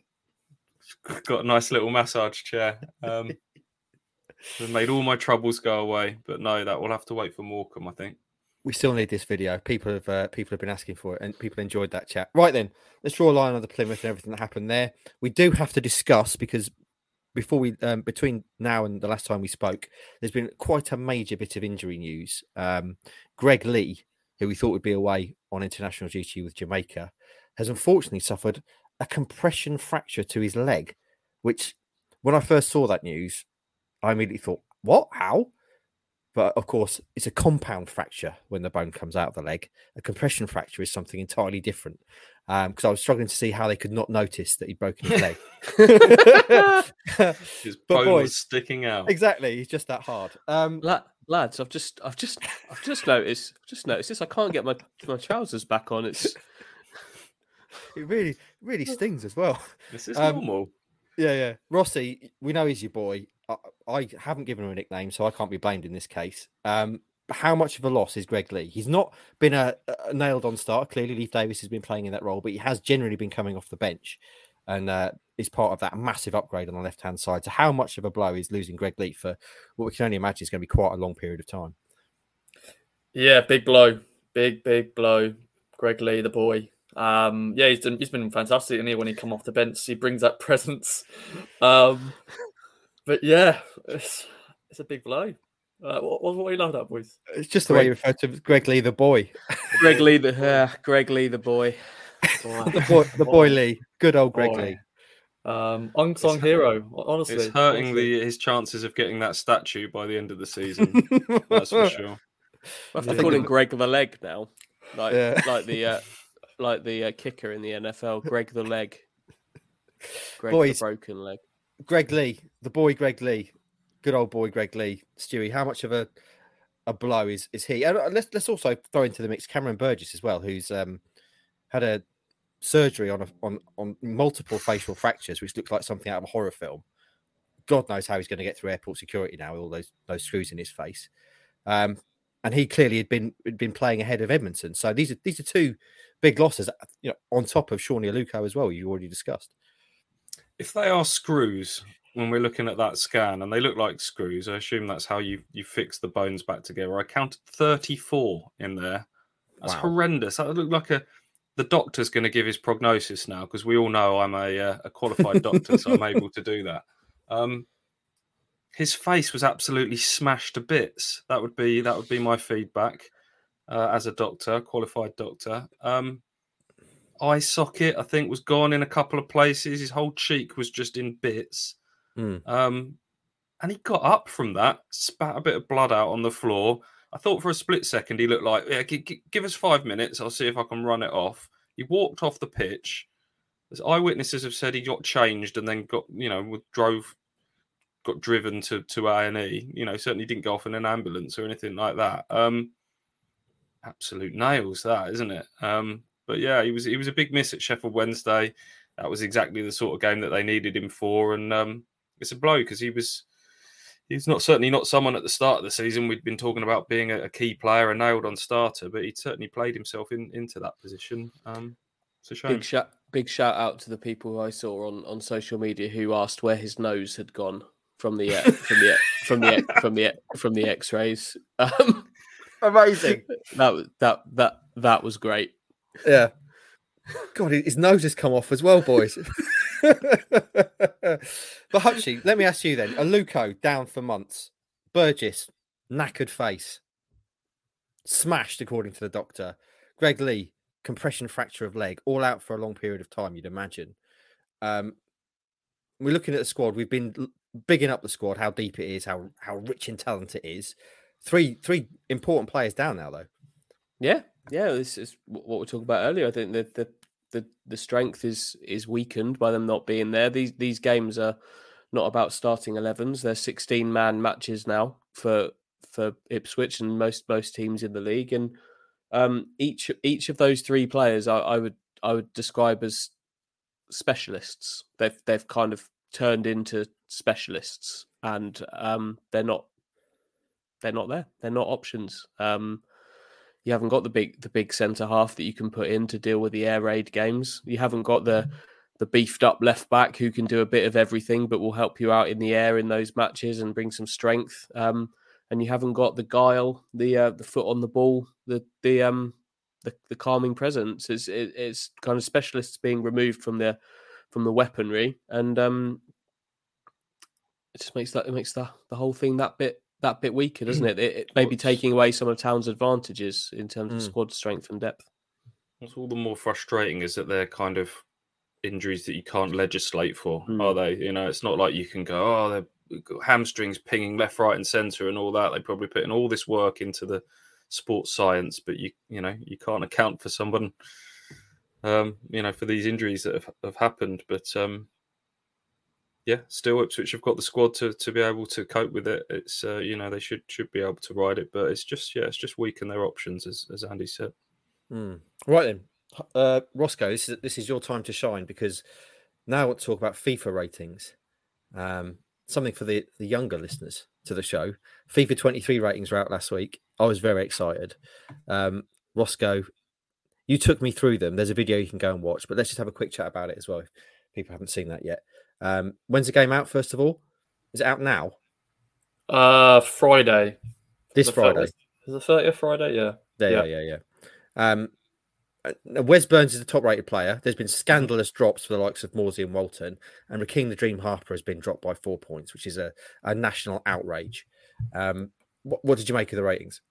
a nice little massage chair. It made all my troubles go away, but no, that will have to wait for Morecambe, I think. We still need this video. People have been asking for it, and people enjoyed that chat. Right then, let's draw a line on the Plymouth and everything that happened there. We do have to discuss because before we between now and the last time we spoke, there's been quite a major bit of injury news. Greg Lee, who we thought would be away on international duty with Jamaica, has unfortunately suffered a compression fracture to his leg, which when I first saw that news, I immediately thought, what? How? But of course, it's a compound fracture when the bone comes out of the leg. A compression fracture is something entirely different. Because I was struggling to see how they could not notice that he'd broken his leg. His bone was sticking out. Exactly, he's just that hard. Lads, I've just noticed this. I can't get my trousers back on. It really stings as well. This is normal. Yeah. Rossi, we know he's your boy. I haven't given him a nickname, so I can't be blamed in this case. How much of a loss is Greg Lee? He's not been a nailed-on starter. Clearly, Leif Davis has been playing in that role, but he has generally been coming off the bench and is part of that massive upgrade on the left-hand side. So how much of a blow is losing Greg Lee for what we can only imagine is going to be quite a long period of time? Yeah, big blow. Big blow. Greg Lee, the boy. He's been fantastic, and when he come off the bench, he brings that presence. But yeah, it's a big blow. What are you laughing at, boys? It's just the way you refer to Greg Lee, the boy. Greg Lee, the boy. the boy Lee. Good old Greg Lee. Unsung hero, honestly. It's hurting his chances of getting that statue by the end of the season. That's for sure. I call him Greg the Leg now. Like the kicker in the NFL, Greg the Leg. The broken leg. Greg Lee, the boy Greg Lee. Good old boy Greg Lee. Stewie, how much of a blow is he? And let's also throw into the mix Cameron Burgess as well, who's had a surgery on multiple facial fractures, which looks like something out of a horror film. God knows how he's going to get through airport security now with all those screws in his face. And he clearly had been playing ahead of Edmondson. So these are two big losses, on top of Shawnee Aluko as well. You already discussed. If they are screws, when we're looking at that scan, and they look like screws, I assume that's how you fix the bones back together. I counted 34 in there. That's horrendous. That looked like the doctor's going to give his prognosis now, because we all know I'm a qualified doctor, so I'm able to do that. His face was absolutely smashed to bits. That would be my feedback as a doctor, qualified doctor. Eye socket, I think, was gone in a couple of places. His whole cheek was just in bits. And he got up from that, spat a bit of blood out on the floor. I thought for a split second he looked like, give us 5 minutes, I'll see if I can run it off. He walked off the pitch. As eyewitnesses have said, he got changed and then got driven to A&E. Certainly didn't go off in an ambulance or anything like that. Absolute nails, that, isn't it? But yeah, he was a big miss at Sheffield Wednesday. That was exactly the sort of game that they needed him for, and it's a blow because he's certainly not someone at the start of the season we'd been talking about being a key player, a nailed-on starter, but he certainly played himself into that position. It's a shame. Big shout out to the people who I saw on social media who asked where his nose had gone from the X-rays. Amazing. That was great. Yeah. God, his nose has come off as well, boys. But Hutchie, let me ask you then. Aluko down for months. Burgess, knackered face. Smashed, according to the doctor. Greg Lee, compression fracture of leg, all out for a long period of time, you'd imagine. We're looking at the squad. We've been bigging up the squad, how deep it is, how rich in talent it is. Three important players down now, though. Yeah, this is what we were talking about earlier. I think that the strength is weakened by them not being there. These games are not about starting 11s. They're 16-man matches now for Ipswich and most teams in the league. And each of those three players, I would describe as specialists. They've kind of turned into specialists, and they're not there. They're not options. You haven't got the big centre half that you can put in to deal with the air raid games. You haven't got the beefed up left back who can do a bit of everything, but will help you out in the air in those matches and bring some strength. And you haven't got the guile, the foot on the ball, the calming presence. It's kind of specialists being removed from the weaponry, and it just makes the whole thing that bit weaker, doesn't it? It may be taking away some of Town's advantages in terms of squad strength and depth. What's all the more frustrating is that they're kind of injuries that you can't legislate for, are they? It's not like you can go, hamstrings pinging left, right, and centre, and all that. They probably put in all this work into the sports science, but you can't account for someone, for these injuries that have happened. But still Ipswich have got the squad to be able to cope with it. It's they should be able to ride it, but it's just weaken their options, as Andy said. Right then, Roscoe, this is your time to shine, because now I want to talk about FIFA ratings. Something for the younger listeners to the show. FIFA 23 ratings were out last week. I was very excited. Roscoe, you took me through them. There's a video you can go and watch, but let's just have a quick chat about it as well, if people haven't seen that yet. When's the game out, first of all? Is it out now? Friday. This Friday. Is the 30th Friday? Yeah. Yeah. Wes Burns is the top-rated player. There's been scandalous drops for the likes of Morsey and Walton, and Rakeem the Dream Harper has been dropped by 4 points, which is a national outrage. What did you make of the ratings?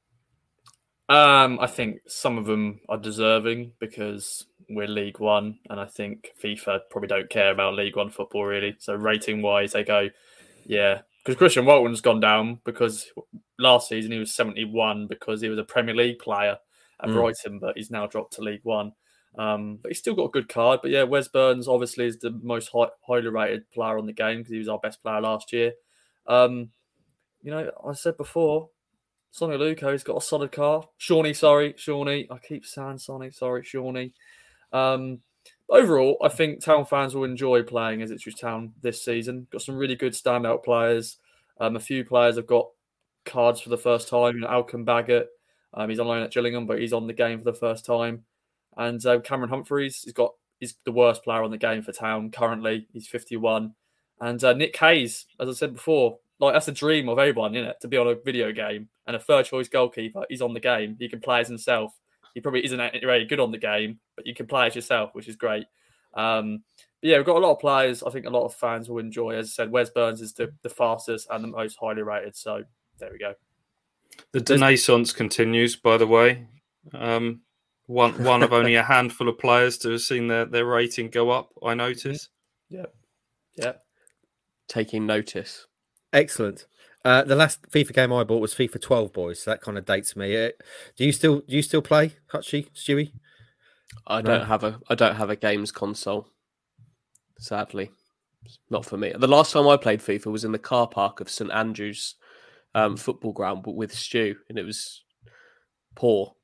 I think some of them are deserving because we're League One, and I think FIFA probably don't care about League One football really. So rating-wise, they go, yeah, because Christian Walton's gone down because last season he was 71 because he was a Premier League player at Brighton, but he's now dropped to League One. But he's still got a good card. But yeah, Wes Burns obviously is the most highly rated player on the game because he was our best player last year. I said before, Sonny Aluko's got a solid car. Shawnee. I keep saying Sonny. Sorry, Shawnee. Overall, I think Town fans will enjoy playing as Ipswich Town this season. Got some really good standout players. A few players have got cards for the first time. Alcon Baggett. He's on loan at Gillingham, but he's on the game for the first time. And Cameron Humphreys, he's the worst player on the game for Town currently. He's 51. And Nick Hayes, as I said before, that's a dream of everyone, isn't it? To be on a video game and a third choice goalkeeper. He's on the game. He can play as himself. He probably isn't very good on the game, but you can play as yourself, which is great. But yeah, we've got a lot of players. I think a lot of fans will enjoy. As I said, Wes Burns is the fastest and the most highly rated. So there we go. The Renaissance continues, by the way. One of only a handful of players to have seen their rating go up, I notice. Yeah. Taking notice. Excellent. The last FIFA game I bought was FIFA 12, boys. So that kind of dates me. Do you still play, Hutchie, Stewie? I don't have a games console. Sadly, not for me. The last time I played FIFA was in the car park of St Andrews football ground, but with Stu, and it was poor.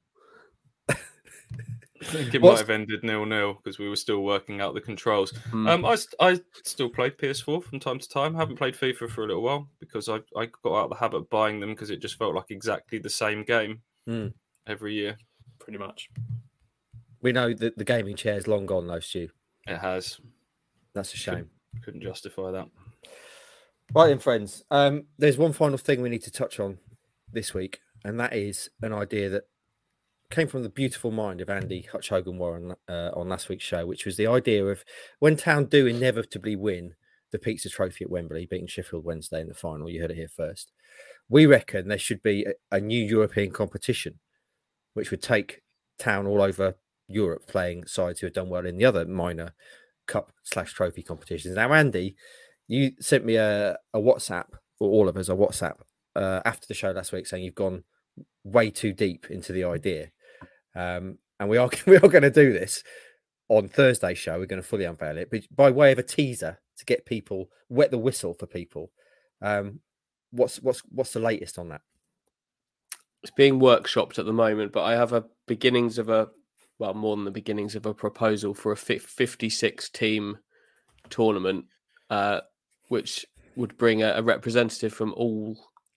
I think it might have ended 0-0 because we were still working out the controls. I still played PS4 from time to time. Haven't played FIFA for a little while because I got out of the habit of buying them because it just felt like exactly the same game every year, pretty much. We know that the gaming chair is long gone, though, Stu. It has. That's a shame. Couldn't justify that. Right then, friends. There's one final thing we need to touch on this week, and that is an idea that came from the beautiful mind of Andy Hutch Hogan Warren on last week's show, which was the idea of when Town do inevitably win the Pizza Trophy at Wembley, beating Sheffield Wednesday in the final. You heard it here first. We reckon there should be a new European competition, which would take Town all over Europe, playing sides who have done well in the other minor cup/trophy competitions. Now, Andy, you sent me a WhatsApp, or all of us a WhatsApp, after the show last week, saying you've gone way too deep into the idea. And we are going to do this on Thursday's show. We're going to fully unveil it, but by way of a teaser to get people wet the whistle for people. What's the latest on that? It's being workshopped at the moment, but I have more than the beginnings of a proposal for a 56 team tournament, which would bring a representative from all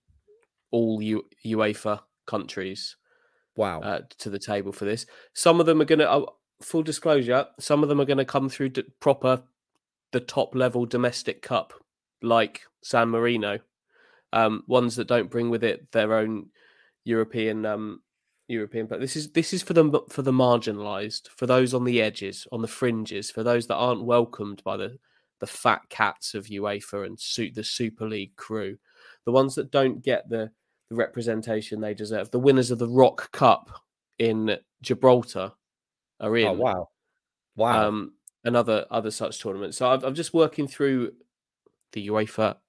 UEFA countries. Wow. To the table for this. Some of them are going to, full disclosure, some of them are going to come through the top level domestic cup, like San Marino. Ones that don't bring with it their own European. But this is for the marginalised, for those on the edges, on the fringes, for those that aren't welcomed by the fat cats of UEFA and the Super League crew, the ones that don't get the representation they deserve. The winners of the Rock Cup in Gibraltar are in. Oh, wow. And other such tournaments. So I'm just working through the UEFA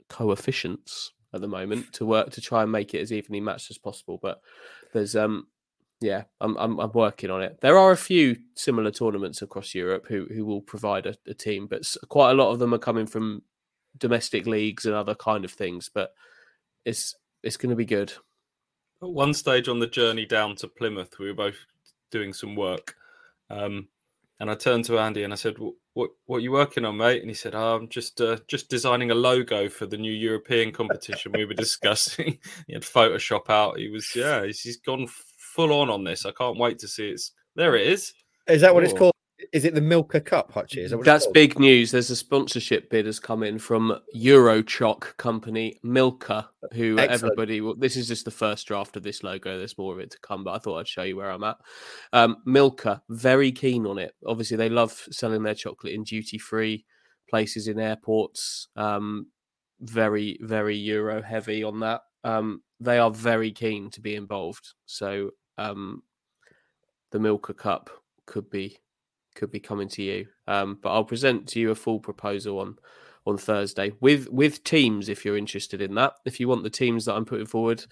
coefficients at the moment to work to try and make it as evenly matched as possible. But there's I'm working on it. There are a few similar tournaments across Europe who will provide a team, but quite a lot of them are coming from domestic leagues and other kind of things. But it's going to be good. At one stage on the journey down to Plymouth, we were both doing some work, and I turned to Andy and I said, "What are you working on, mate?" And he said, "I'm just designing a logo for the new European competition we were discussing." He had Photoshop out. He's gone full on this. I can't wait to see it. There it is. Is that what it's called? Is it the Milka Cup, Hutchie? Is that what That's big news. There's a sponsorship bid has come in from Eurochoc company Milka, who everybody. This is just the first draft of this logo. There's more of it to come, but I thought I'd show you where I'm at. Milka, very keen on it. Obviously, they love selling their chocolate in duty-free places in airports. Very, very Euro heavy on that. They are very keen to be involved. So the Milka Cup could be coming to you, but I'll present to you a full proposal on Thursday with teams if you're interested in that. If you want the teams that I'm putting forward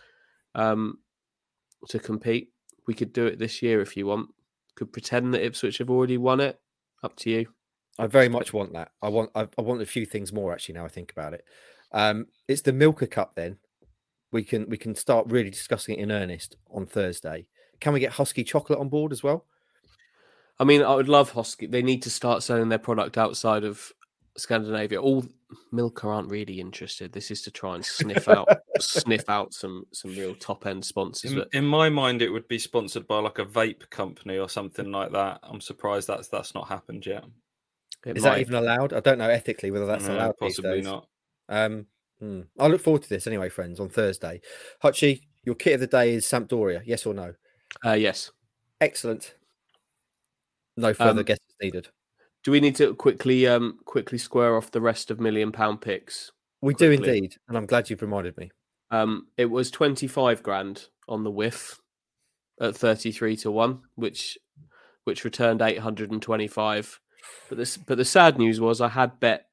to compete, we could do it this year if you want. Could pretend that Ipswich have already won it. Up to you. I very much want that. I want a few things more actually. Now I think about it, it's the Milka Cup. Then we can start really discussing it in earnest on Thursday. Can we get Husky chocolate on board as well? I mean, I would love Husky. They need to start selling their product outside of Scandinavia. All Milka aren't really interested. This is to try and sniff out some real top end sponsors. In my mind, it would be sponsored by like a vape company or something like that. I'm surprised that's not happened yet. Is that even allowed? I don't know ethically whether that's allowed. Possibly these days. Not. I look forward to this anyway, friends. On Thursday, Hutchie, your kit of the day is Sampdoria. Yes or no? Yes. Excellent. No further guesses needed. Do we need to quickly square off the rest of £1 million picks? We do indeed, and I'm glad you've reminded me. It was 25 grand on the whiff at 33-1, which returned 825. But the sad news was I had bet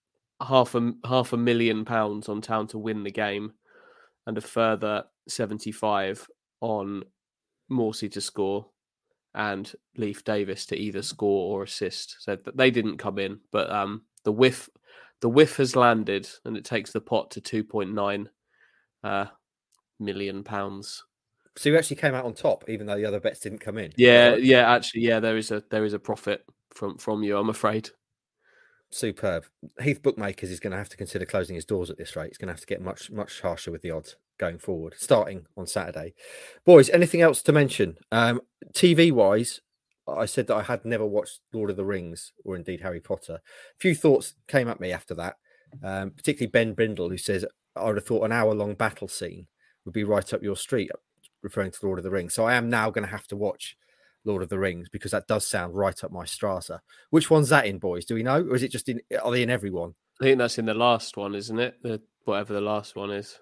£500,000 on Town to win the game, and a further 75 on Morsey to score and Leif Davis to either score or assist. So they didn't come in, but the whiff has landed, and it takes the pot to £2.9 million. So you actually came out on top, even though the other bets didn't come in. Yeah. Actually, there is a profit from you, I'm afraid. Superb. Heath Bookmakers is going to have to consider closing his doors at this rate. He's going to have to get much harsher with the odds going forward, starting on Saturday. Boys, anything else to mention? TV wise, I said that I had never watched Lord of the Rings or indeed Harry Potter. A few thoughts came at me after that, particularly Ben Brindle, who says, I would have thought an hour-long battle scene would be right up your street, referring to Lord of the Rings. So I am now going to have to watch Lord of the Rings because that does sound right up my strata. Which one's that in, boys? Do we know? Or is it just are they in everyone? I think that's in the last one, isn't it? Whatever the last one is.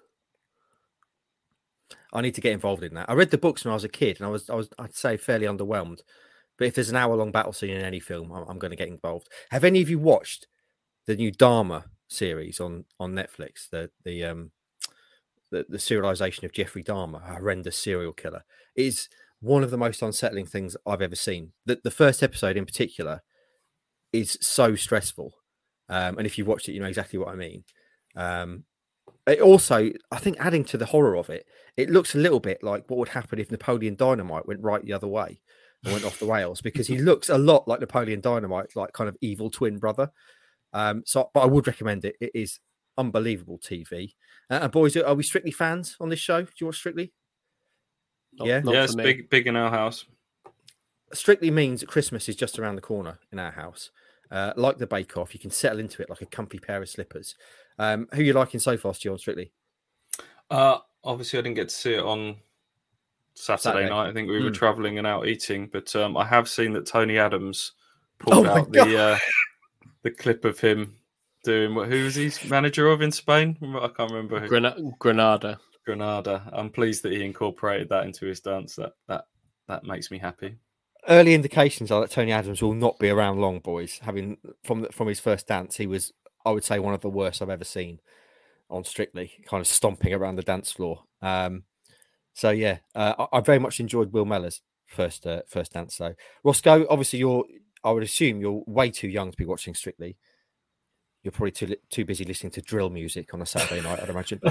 I need to get involved in that. I read the books when I was a kid, and I was I'd say fairly underwhelmed. But if there's an hour-long battle scene in any film, I'm going to get involved. Have any of you watched the new Dahmer series on Netflix? The serialization of Jeffrey Dahmer, a horrendous serial killer, is one of the most unsettling things I've ever seen. The first episode in particular is so stressful. And if you've watched it, you know exactly what I mean. It also, I think, adding to the horror of it, it looks a little bit like what would happen if Napoleon Dynamite went right the other way and went off the rails, because he looks a lot like Napoleon Dynamite, like kind of evil twin brother. But I would recommend it. It is unbelievable TV. And boys, are we Strictly fans on this show? Do you watch Strictly? It's big in our house. Strictly means that Christmas is just around the corner in our house. Like the Bake Off, you can settle into it like a comfy pair of slippers. Who are you liking so far, Stu, on Strictly? Obviously, I didn't get to see it on Saturday night. I think we were travelling and out eating, but I have seen that Tony Adams pulled out the clip of him doing who was he manager of in Spain? I can't remember who. Granada. I'm pleased that he incorporated that into his dance. That makes me happy. Early indications are that Tony Adams will not be around long, boys. Having from his first dance, he was, I would say, one of the worst I've ever seen on Strictly, kind of stomping around the dance floor. So yeah, I very much enjoyed Will Mellor's first dance. So Roscoe, obviously I would assume you're way too young to be watching Strictly. You're probably too busy listening to drill music on a Saturday night, I'd imagine.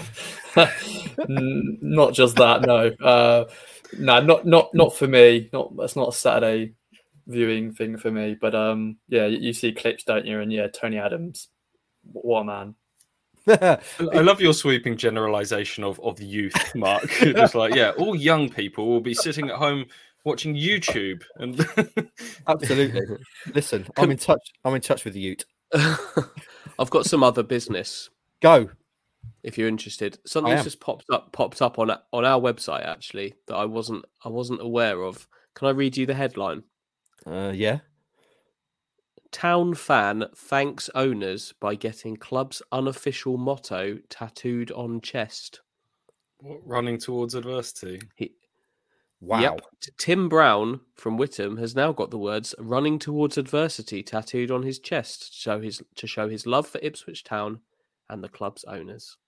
Not just that, no. No, not for me. That's not a Saturday viewing thing for me. But yeah, you see clips, don't you? And yeah, Tony Adams, what a man. I love your sweeping generalization of the youth, Mark. Just like, yeah, all young people will be sitting at home watching YouTube. And absolutely. Listen, I'm in touch with the Ute. I've got some other business. Go, if you're interested. Something's just popped up on our website actually that I wasn't aware of. Can I read you the headline? Yeah. Town fan thanks owners by getting club's unofficial motto tattooed on chest. What, running towards adversity? Wow. Yep. Tim Brown from Witham has now got the words "running towards adversity" tattooed on his chest to show his love for Ipswich Town and the club's owners.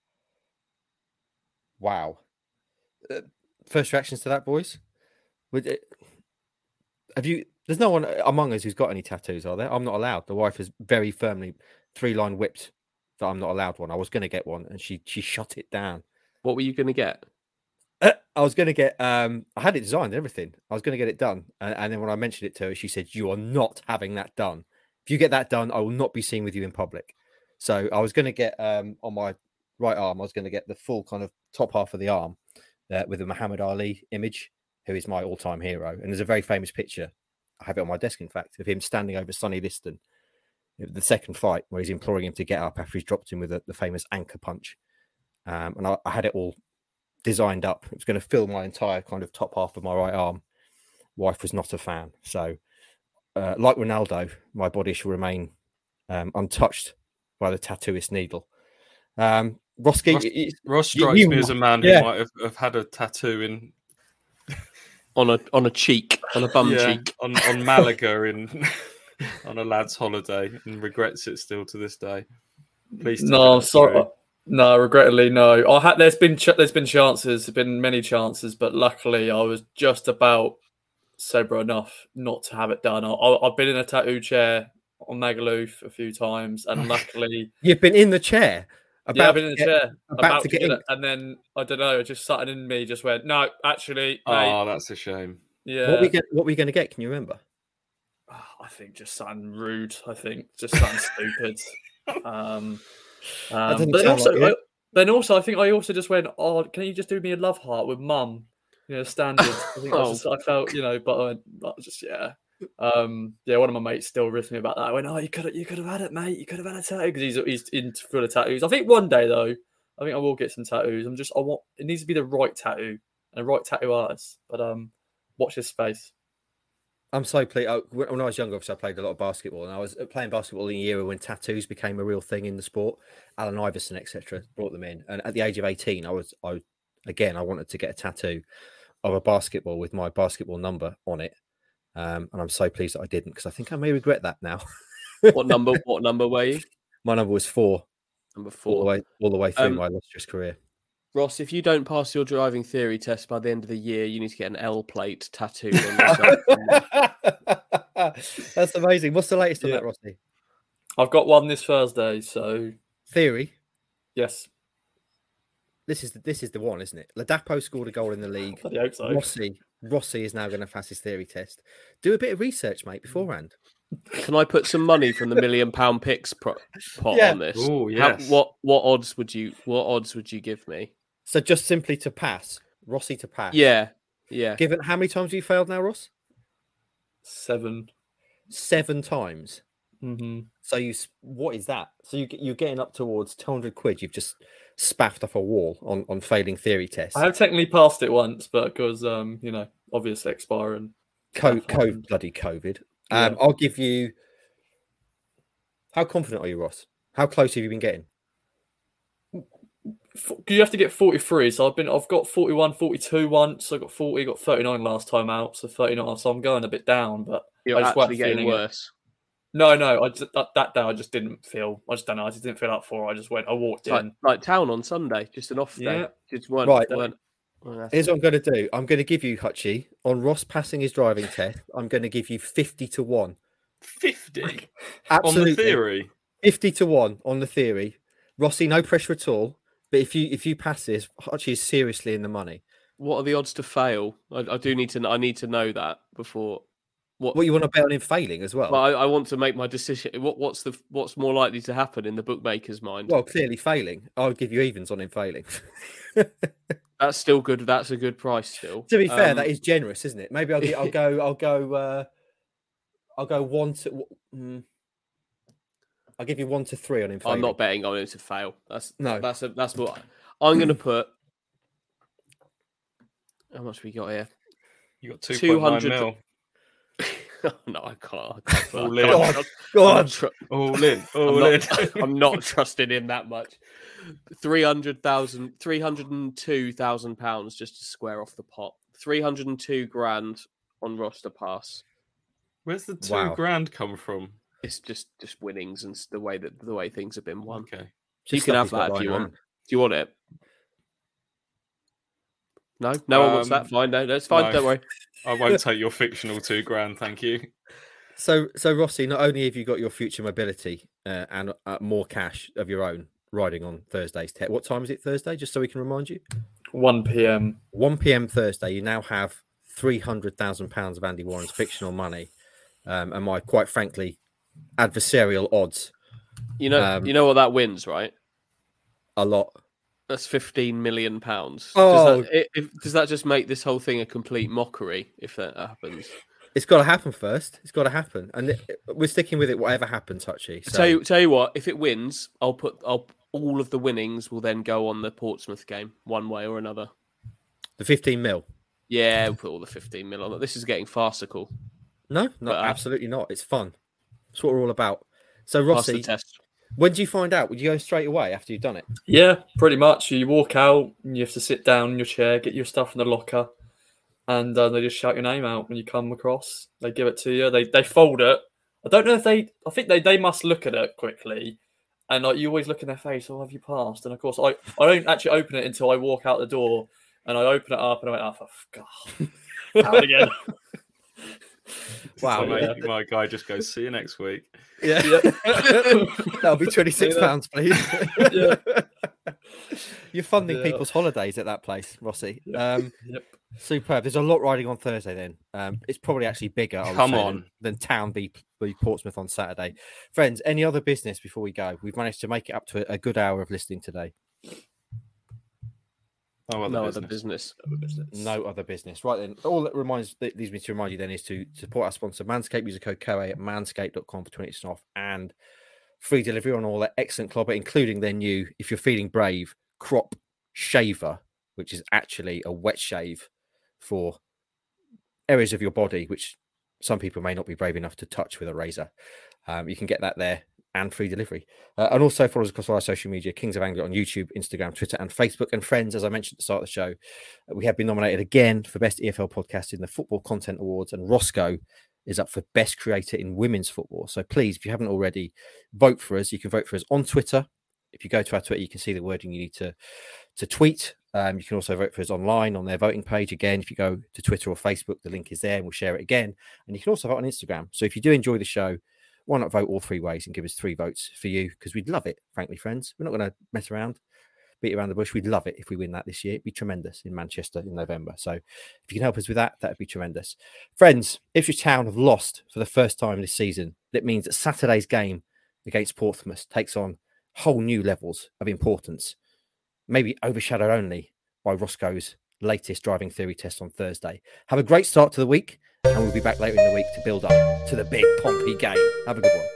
Wow. First reactions to that, boys? There's no one among us who's got any tattoos, are there? I'm not allowed. The wife has very firmly 3-line whipped that I'm not allowed one. I was going to get one, and she shut it down. What were you going to get? I was going to get. I had it designed and everything. I was going to get it done, and then when I mentioned it to her, she said, "You are not having that done. If you get that done, I will not be seen with you in public." So I was going to get on my right arm. I was going to get the full kind of top half of the arm with a Muhammad Ali image, who is my all-time hero. And there's a very famous picture. I have it on my desk, in fact, of him standing over Sonny Liston, the second fight, where he's imploring him to get up after he's dropped him with the famous anchor punch. And I had it all designed up. It was going to fill my entire kind of top half of my right arm. Wife was not a fan. So, like Ronaldo, my body shall remain untouched by the tattooist needle. Ross strikes me as a man who might have had a tattoo in... on a cheek, on a bum cheek, on Malaga on a lad's holiday, and regrets it still to this day. Please. No, I'm sorry. No, regrettably, no. There's been chances. There's been many chances, but luckily, I was just about sober enough not to have it done. I've been in a tattoo chair on Magaluf a few times, and luckily, you've been in the chair. I've been in the chair about to get it, and then I don't know. Just something in me just went, no, actually. Oh, that's a shame. Yeah. What were you going to get? Can you remember? I think just something rude. I think just something stupid. But also, I think I also just went, oh, can you just do me a love heart with mum? Standard. I think I felt, but I just, yeah. One of my mates still riffed me about that. I went, oh, you could have had it, mate. You could have had a tattoo because he's into full of tattoos. I think one day though, I will get some tattoos. It needs to be the right tattoo and a right tattoo artist. But watch this space. I'm so pleased. When I was younger, obviously I played a lot of basketball, and I was playing basketball in a era when tattoos became a real thing in the sport. Allen Iverson, etc., brought them in. And at the age of 18, I wanted to get a tattoo of a basketball with my basketball number on it. And I'm so pleased that I didn't, because I think I may regret that now. What number were you? My number was 4. Number 4. All the way through my illustrious career. Ross, if you don't pass your driving theory test by the end of the year, you need to get an L plate tattooed on yourself. That's amazing. What's the latest on that, Rossi? I've got one this Thursday. So theory, yes. This is the one, isn't it? Ladapo scored a goal in the league. I hope so. Rossi is now going to pass his theory test. Do a bit of research, mate, beforehand. Can I put some money from the £1 million picks pot on this? Oh, yes. What odds would you give me? So just simply to pass, Rossi to pass. Yeah. Given how many times have you failed now, Ross? 7. 7 times. Mm-hmm. So what is that? So you're getting up towards £200 you've just spaffed off a wall on failing theory tests. I have technically passed it once, but because obviously expiring. Bloody COVID. Yeah. I'll give you. How confident are you, Ross? How close have you been getting? You have to get 43. So I've got 41, 42 once. I got 40, got 39 last time out. So 39. So I'm going a bit down, but you're actually getting worse. No. That day I just didn't feel. I just don't know. I just didn't feel up for it. I just went. I walked in like town on Sunday, just an off day. Just weren't. Here's what I'm going to do. I'm going to give you, Hutchie, on Ross passing his driving test. I'm going to give you 50-1. 50 Absolutely. On the theory. 50-1 on the theory. Rossi, no pressure at all. But if you pass this, Hutchie is seriously in the money. What are the odds to fail? I need to know that before. What you want to bet on him failing as well? Well, I want to make my decision. What's more likely to happen in the bookmaker's mind? Well, clearly failing. I would give you evens on him failing. That's still good. That's a good price still. To be fair, that is generous, isn't it? Maybe I'll go 1 to. I'll give you 1 to 3 on him failing. I'm not betting on him to fail. That's what I'm going to put. How much we got here? You got 200 mil. No, I can't. All in. All in. I'm not trusting him that much. 302,000 pounds just to square off the pot. 302 grand on Ross to pass. Where's the $2 grand come from? It's just winnings and the way things have been won. Okay, so you can have that if you want. Do you want it? No one wants that. Fine, no, that's fine. No. Don't worry. I won't take your fictional $2 grand, thank you. So Rossi, not only have you got your future mobility and more cash of your own riding on Thursday's test. What time is it Thursday? Just so we can remind you. 1 p.m. 1 p.m. Thursday. You now have £300,000 of Andy Warren's fictional money, and my quite frankly adversarial odds. You know what that wins, right? A lot. That's £15 million. Oh, does that just make this whole thing a complete mockery if that happens? It's got to happen first. It's got to happen, and we're sticking with it. Whatever happens, Hutchie. So... Tell you what. If it wins, all of the winnings will then go on the Portsmouth game, one way or another. The 15 mil. Yeah, we'll put all the 15 mil on it. This is getting farcical. No, absolutely not. It's fun. That's what we're all about. So Rossi, pass the test. When do you find out? Would you go straight away after you've done it? Yeah, pretty much. You walk out and you have to sit down in your chair, get your stuff in the locker, and they just shout your name out when you come across. They give it to you. They fold it. I don't know if I think they must look at it quickly, and you always look in their face. Oh, have you passed? And of course, I don't actually open it until I walk out the door, and I open it up and I went, oh, for God, out again. Wow, my guy just goes, see you next week. Yeah. That'll be £26, please. Yeah. You're funding people's holidays at that place, Rossi. Yep. Superb. There's a lot riding on Thursday then. It's probably actually bigger than Town v Portsmouth on Saturday. Friends, any other business before we go? We've managed to make it up to a good hour of listening today. No other business. No other business. Right then, all that leads me to remind you then is to support our sponsor Manscaped. Use the code COA at manscaped.com for 20% off and free delivery on all their excellent clobber, including their new, if you're feeling brave, crop shaver, which is actually a wet shave for areas of your body which some people may not be brave enough to touch with a razor. You can get that there. And free delivery. And also follow us across all our social media, Kings of Anglia on YouTube, Instagram, Twitter, and Facebook. And friends, as I mentioned at the start of the show, we have been nominated again for Best EFL Podcast in the Football Content Awards. And Roscoe is up for Best Creator in Women's Football. So please, if you haven't already, vote for us. You can vote for us on Twitter. If you go to our Twitter, you can see the wording you need to tweet. You can also vote for us online on their voting page. Again, if you go to Twitter or Facebook, the link is there and we'll share it again. And you can also vote on Instagram. So if you do enjoy the show, why not vote all 3 ways and give us 3 votes for you? Because we'd love it, frankly, friends. We're not going to mess around, beat around the bush. We'd love it if we win that this year. It'd be tremendous in Manchester in November. So if you can help us with that, that'd be tremendous. Friends, Ipswich Town have lost for the first time this season. That means that Saturday's game against Portsmouth takes on whole new levels of importance, maybe overshadowed only by Roscoe's latest driving theory test on Thursday. Have a great start to the week. And we'll be back later in the week to build up to the big Pompey game. Have a good one.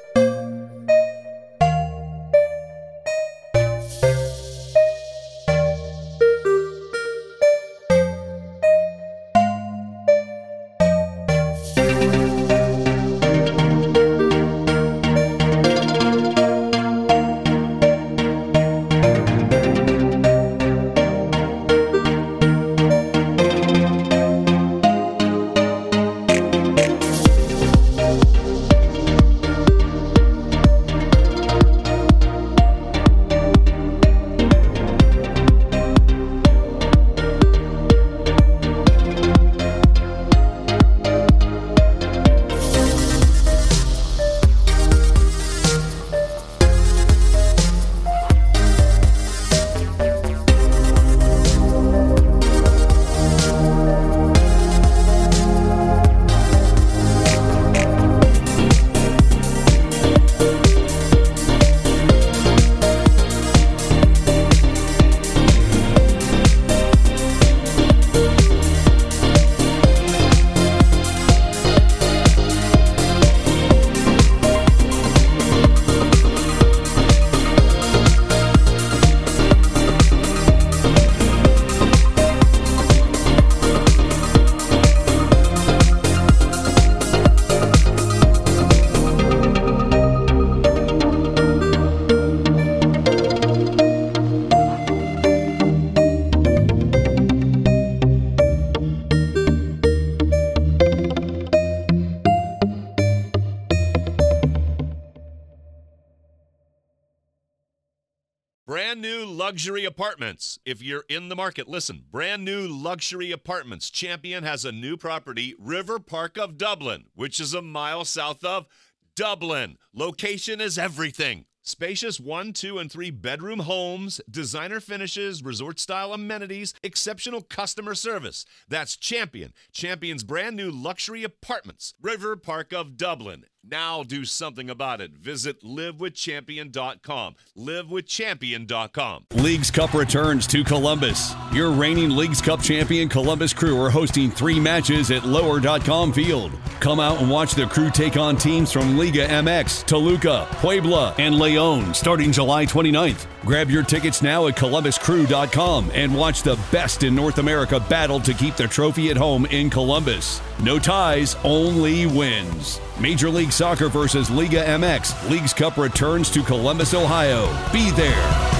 Brand new luxury apartments. If you're in the market, listen. Brand new luxury apartments. Champion has a new property, River Park of Dublin, which is a mile south of Dublin. Location is everything. Spacious 1, 2, and 3 bedroom homes, designer finishes, resort-style amenities, exceptional customer service. That's Champion. Champion's brand new luxury apartments. River Park of Dublin. Now do something about it. Visit livewithchampion.com. Livewithchampion.com. Leagues Cup returns to Columbus. Your reigning Leagues Cup champion Columbus Crew are hosting 3 matches at lower.com field. Come out and watch the Crew take on teams from Liga MX, Toluca, Puebla, and León starting July 29th. Grab your tickets now at columbuscrew.com and watch the best in North America battle to keep the trophy at home in Columbus. No ties, only wins. Major League Soccer versus Liga MX. Leagues Cup returns to Columbus, Ohio. Be there.